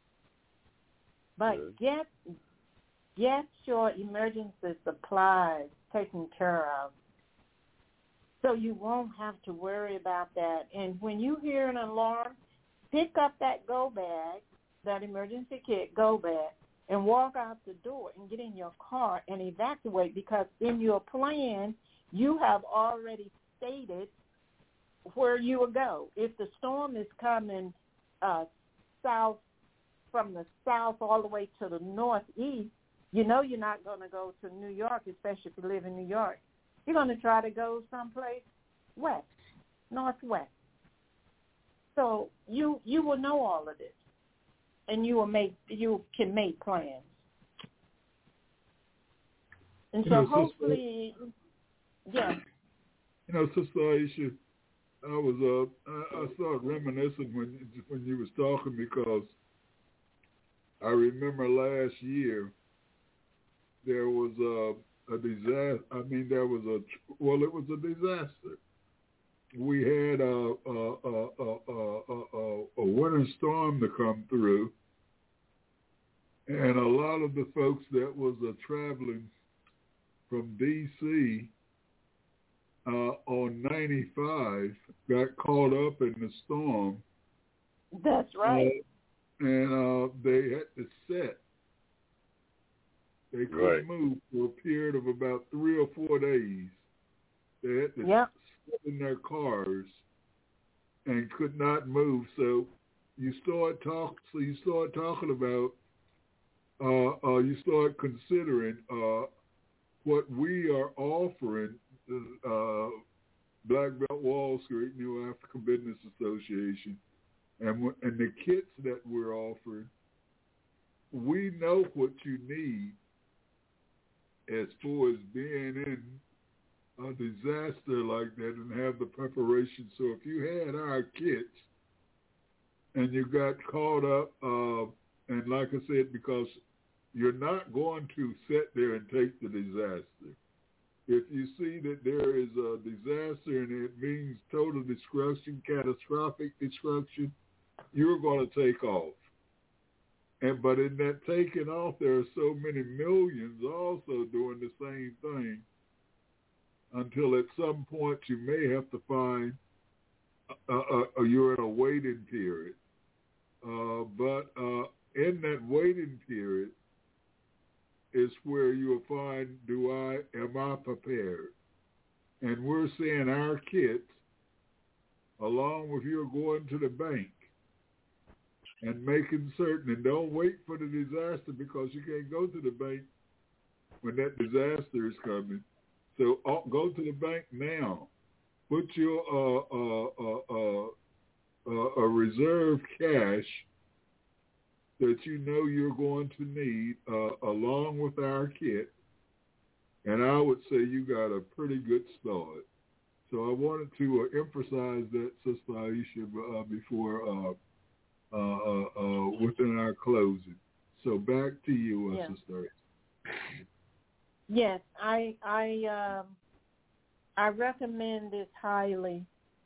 But get get your emergency supplies taken care of so you won't have to worry about that. And when you hear an alarm, pick up that go bag, that emergency kit go bag, and walk out the door and get in your car and evacuate, because in your plan, you have already stated where you will go. If the storm is coming uh, south, from the south all the way to the northeast, you know you're not going to go to New York, especially if you live in New York. You're going to try to go someplace west, northwest. So you you will know all of this, and you will make you can make plans. And so you know, hopefully, sister, yeah. You know, Sister Aisha, I was uh, I, I started reminiscing when when you was talking, because I remember last year there was uh, a disaster. I mean, there was a, well, it was a disaster. We had a, a, a, a, a, a, a winter storm to come through, and a lot of the folks that was uh, traveling from D C uh, on ninety-five got caught up in the storm. That's right. Uh, and uh, they had to set. They couldn't right. move for a period of about three or four days. They had to yep. sit in their cars and could not move. So you start talk. So you start talking about. Uh, uh, you start considering uh, what we are offering. Uh, Black Belt Wall Street, New African Business Association, and and the kits that we're offering. We know what you need as far as being in a disaster like that and have the preparation. So if you had our kits and you got caught up, uh, and like I said, because you're not going to sit there and take the disaster. If you see that there is a disaster and it means total destruction, catastrophic destruction, you're going to take off. And but in that taking off, there are so many millions also doing the same thing until at some point you may have to find uh, uh, you're in a waiting period. Uh, but uh, in that waiting period is where you'll find, do I, am I prepared? And we're seeing our kits, along with you going to the bank, and making certain, and don't wait for the disaster because you can't go to the bank when that disaster is coming. So uh, go to the bank now. Put your uh, uh, uh, uh, uh, a reserve cash that you know you're going to need uh, along with our kit. And I would say you got a pretty good start. So I wanted to uh, emphasize that, Sister Aisha, uh, before uh, Uh, uh, uh, within our closing. So back to you, uh, yeah. Sister. Yes, I I um, I recommend this highly.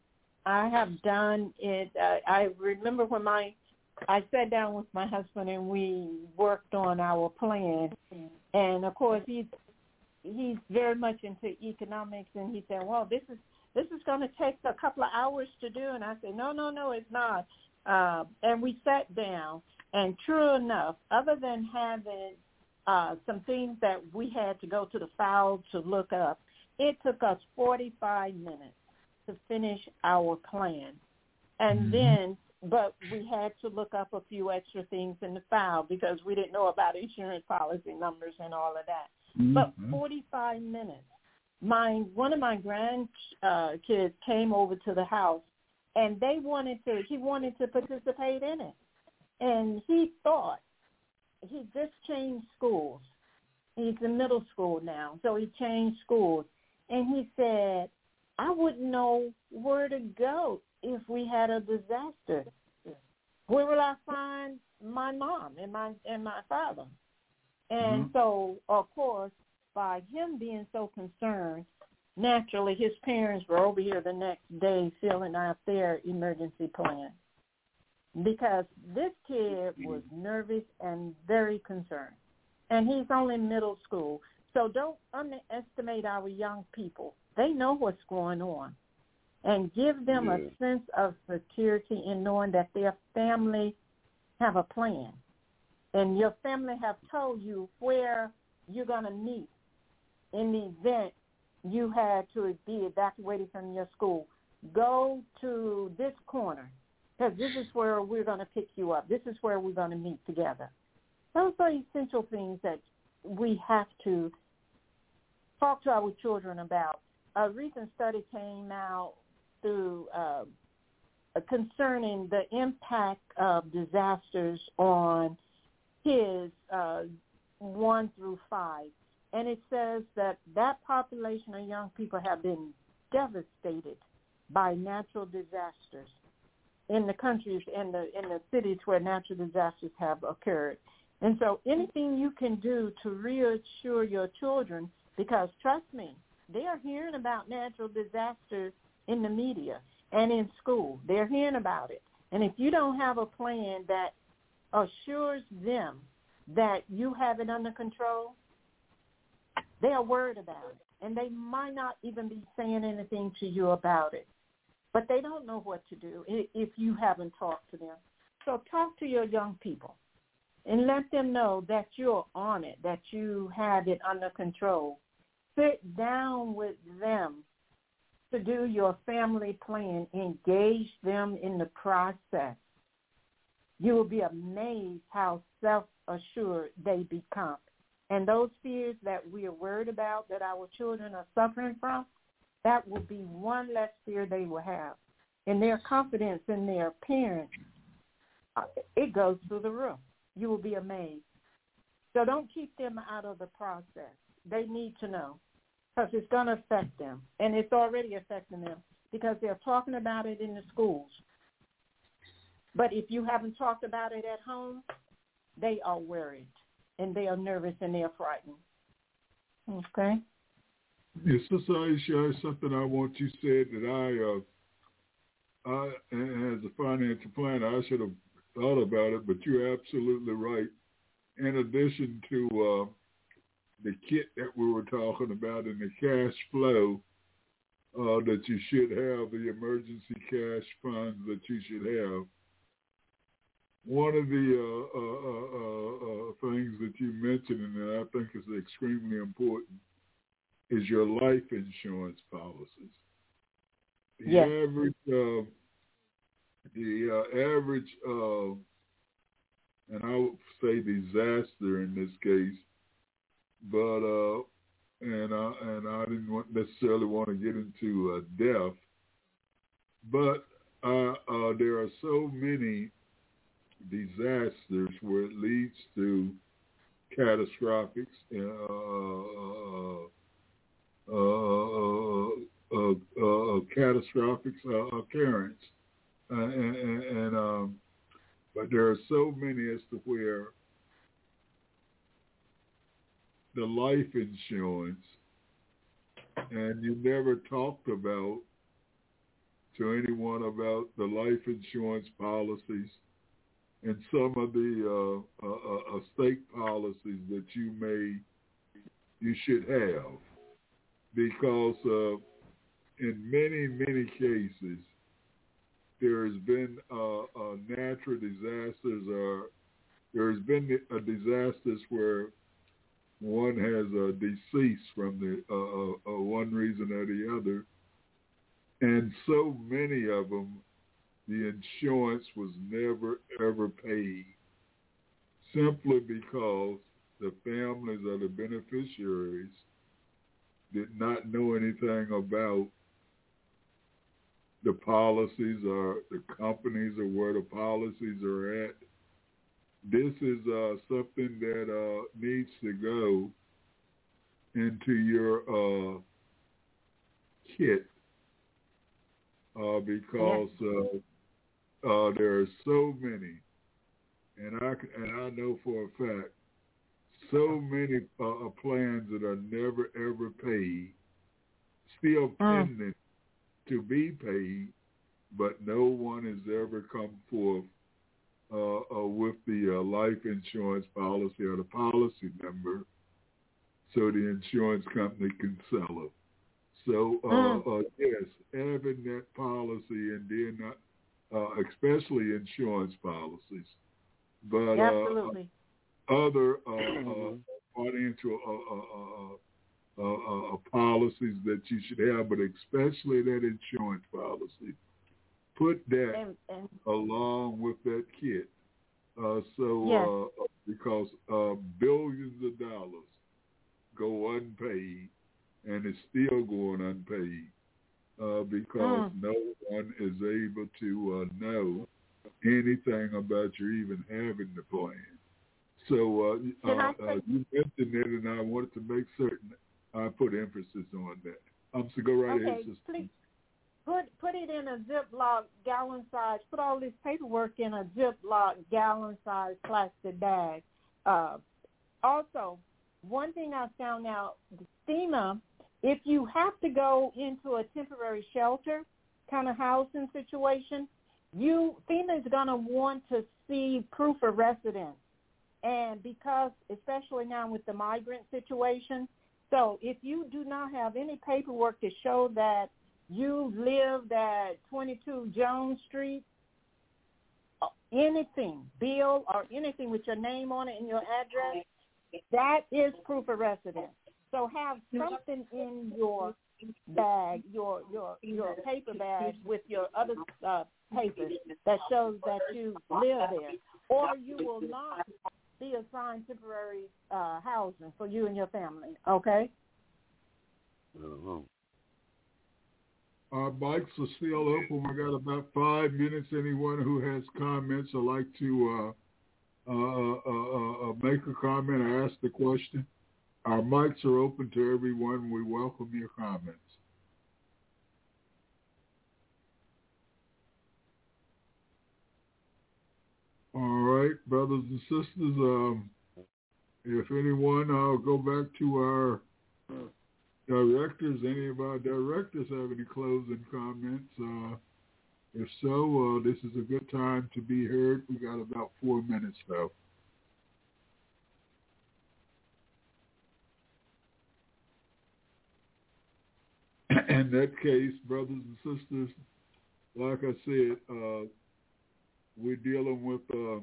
I have done it. Uh, I remember when my I sat down with my husband and we worked on our plan. And of course, he's he's very much into economics, and he said, "Well, this is this is going to take a couple of hours to do." And I said, "No, no, no, it's not." Uh, and we sat down, and true enough, other than having uh, some things that we had to go to the file to look up, it took us forty-five minutes to finish our plan. And mm-hmm. then, but we had to look up a few extra things in the file because we didn't know about insurance policy numbers and all of that. Mm-hmm. But forty-five minutes. My one of my grandkids uh, came over to the house, and they wanted to, he wanted to participate in it. And he thought, he just changed schools. He's in middle school now, so he changed schools. And he said, I wouldn't know where to go if we had a disaster. Where will I find my mom and my and my father? And mm-hmm. so, of course, by him being so concerned, naturally, his parents were over here the next day filling out their emergency plan because this kid was nervous and very concerned. And he's only middle school. So don't underestimate our young people. They know what's going on. And give them yeah. a sense of security in knowing that their family have a plan. And your family have told you where you're going to meet in the event you had to be evacuated from your school. Go to this corner because this is where we're going to pick you up. This is where we're going to meet together. Those are essential things that we have to talk to our children about. A recent study came out through uh, concerning the impact of disasters on kids uh, one through five. And it says that that population of young people have been devastated by natural disasters in the countries and the in the cities where natural disasters have occurred. And so anything you can do to reassure your children Because trust me, they are hearing about natural disasters in the media and in school. They're hearing about it. And if you don't have a plan that assures them that you have it under control, they are worried about it. And they might not even be saying anything to you about it. But they don't know what to do if you haven't talked to them. So talk to your young people and let them know that you're on it, that you have it under control. Sit down with them to do your family plan. Engage them in the process. You will be amazed how self-assured they become. And those fears that we are worried about that our children are suffering from, that will be one less fear they will have. And their confidence in their parents, it goes through the roof. You will be amazed. So don't keep them out of the process. They need to know because it's going to affect them. And it's already affecting them because they're talking about it in the schools. But if you haven't talked about it at home, they are worried and they are nervous and they are frightened. Okay? Yes, Sister Aisha, something I want you said that I, uh, I, as a financial planner, I should have thought about it, but you're absolutely right. In addition to uh, the kit that we were talking about and the cash flow uh, that you should have, the emergency cash funds that you should have, one of the uh, uh, uh, uh, things that you mentioned and that I think is extremely important is your life insurance policies. The yes. average, uh, the uh, average, uh, and I would say disaster in this case, but uh, and uh, and I didn't want necessarily want to get into uh, death, but uh, uh, there are so many disasters where it leads to catastrophic. Uh, Uh, uh, uh, uh, catastrophic uh, occurrence, uh, and, and, and um, but there are so many as to where the life insurance, and you never talked about to anyone about the life insurance policies and some of the uh, uh, uh, state policies that you may you should have. Because uh, in many, many cases, there has been uh, uh, natural disasters or there has been a disasters where one has uh, deceased from the uh, uh, one reason or the other. And so many of them, the insurance was never, ever paid simply because the families or the beneficiaries did not know anything about the policies or the companies or where the policies are at. This is uh, something that uh, needs to go into your uh, kit uh, because uh, uh, there are so many, and I and I know for a fact, so many uh, plans that are never, ever paid, still pending mm. to be paid, but no one has ever come forth uh, uh, with the uh, life insurance policy or the policy number so the insurance company can sell it. So, uh, mm. uh, yes, having that policy and then, uh, uh, especially insurance policies. But, Absolutely. Uh, other uh, uh, financial uh, uh, uh, uh, uh, policies that you should have, but especially that insurance policy. Put that and, and, along with that kit. Uh, so yes. uh, because uh, billions of dollars go unpaid, and it's still going unpaid uh, because mm. no one is able to uh, know anything about you even having the plan. So uh, uh, uh, you mentioned it, and I wanted to make certain I put emphasis on that. Um, so go right okay, ahead, sister. Please put put it in a Ziploc gallon size. Put all this paperwork in a Ziploc gallon size plastic bag. Uh, also, one thing I found out, FEMA, if you have to go into a temporary shelter kind of housing situation, you FEMA is going to want to see proof of residence. And because, especially now with the migrant situation, so if you do not have any paperwork to show that you lived at twenty-two Jones Street, anything, bill or anything with your name on it and your address, that is proof of residence. So have something in your bag, your your your paper bag with your other uh, papers that shows that you live there, or you will not be assigned temporary uh, housing for you and your family. Okay. Uh-huh. Our mics are still open. We got about five minutes. Anyone who has comments or like to uh, uh, uh, uh, make a comment or ask the question, our mics are open to everyone. We welcome your comments. All right, brothers and sisters. Um, if anyone, I'll go back to our directors. Any of our directors have any closing comments? Uh, if so, uh, this is a good time to be heard. We got about four minutes though. In that case, brothers and sisters, like I said, uh, we're dealing with um,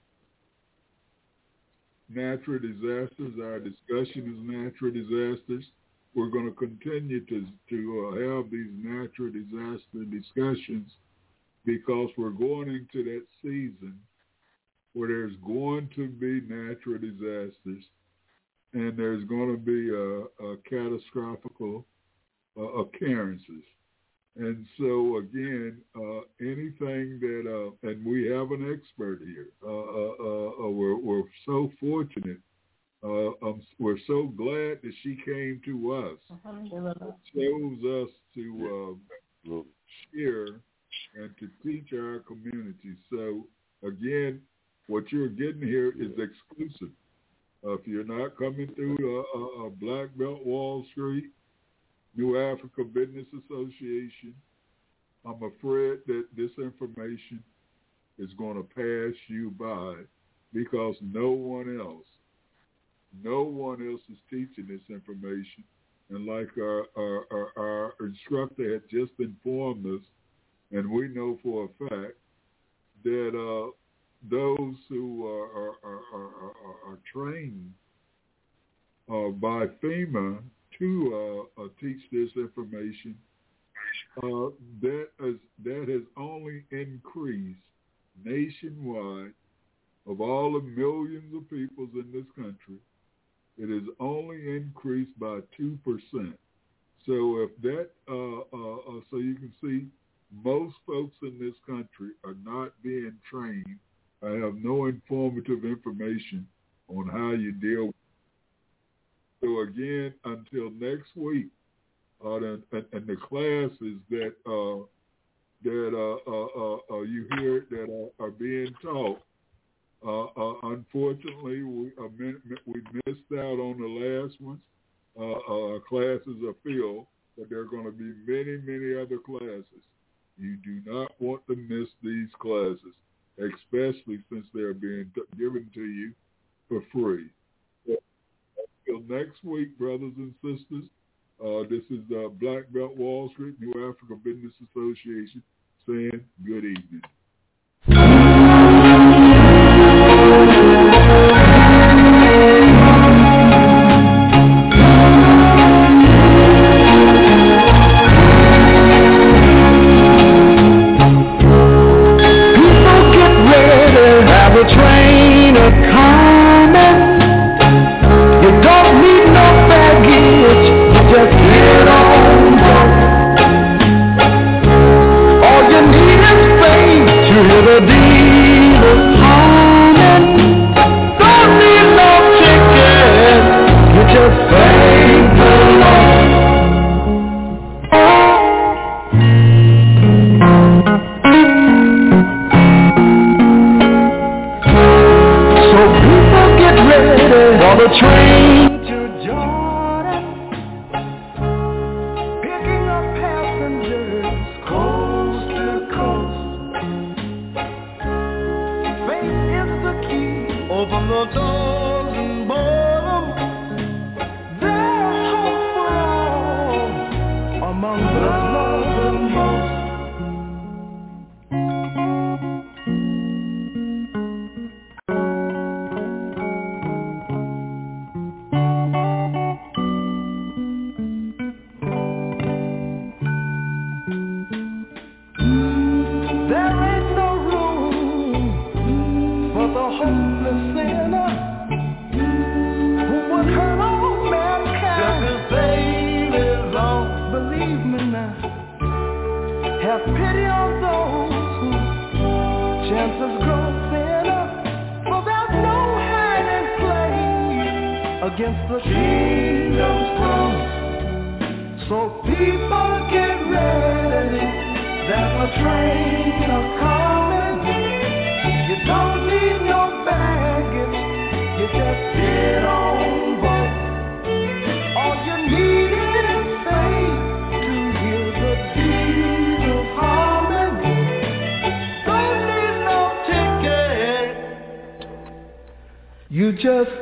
natural disasters. Our discussion is natural disasters. We're going to continue to to uh, have these natural disaster discussions because we're going into that season where there's going to be natural disasters and there's going to be a, a catastrophic uh, occurrences. And so, again, uh, anything that, uh, and we have an expert here. Uh, uh, uh, we're, we're so fortunate. Uh, um, we're so glad that she came to us. It shows us to uh, share and to teach our community. So, again, what you're getting here is exclusive. Uh, if you're not coming through a, a, a Black Belt Wall Street, New Africa Business Association, I'm afraid that this information is going to pass you by because no one else, no one else is teaching this information. And like our, our, our, our instructor had just informed us, and we know for a fact that uh, those who are, are, are, are, are trained uh, by FEMA to uh, uh, teach this information, uh, that, is, that has only increased nationwide of all the millions of people in this country. It has only increased by two percent. So if that, uh, uh, uh, so you can see most folks in this country are not being trained. I have no informative information on how you deal with it. So again, until next week, uh, and, and the classes that uh, that uh, uh, uh, uh, you hear that are, are being taught, uh, uh, unfortunately, we uh, we missed out on the last ones. Uh, uh, classes are filled, but there are going to be many, many other classes. You do not want to miss these classes, especially since they're being t- given to you for free. So, until next week, brothers and sisters, uh, this is the Black Belt Wall Street New Africa Business Association saying good evening. Train of coming. You don't need no baggage, you just get on board. All you need is faith. chances grow thinner, for there's no hiding place against the kingdom's promise. So people get ready, there's a train a-coming. You don't need no baggage, you just sit on board. All you need is faith to hear the beat of harmony. Don't need no ticket, you just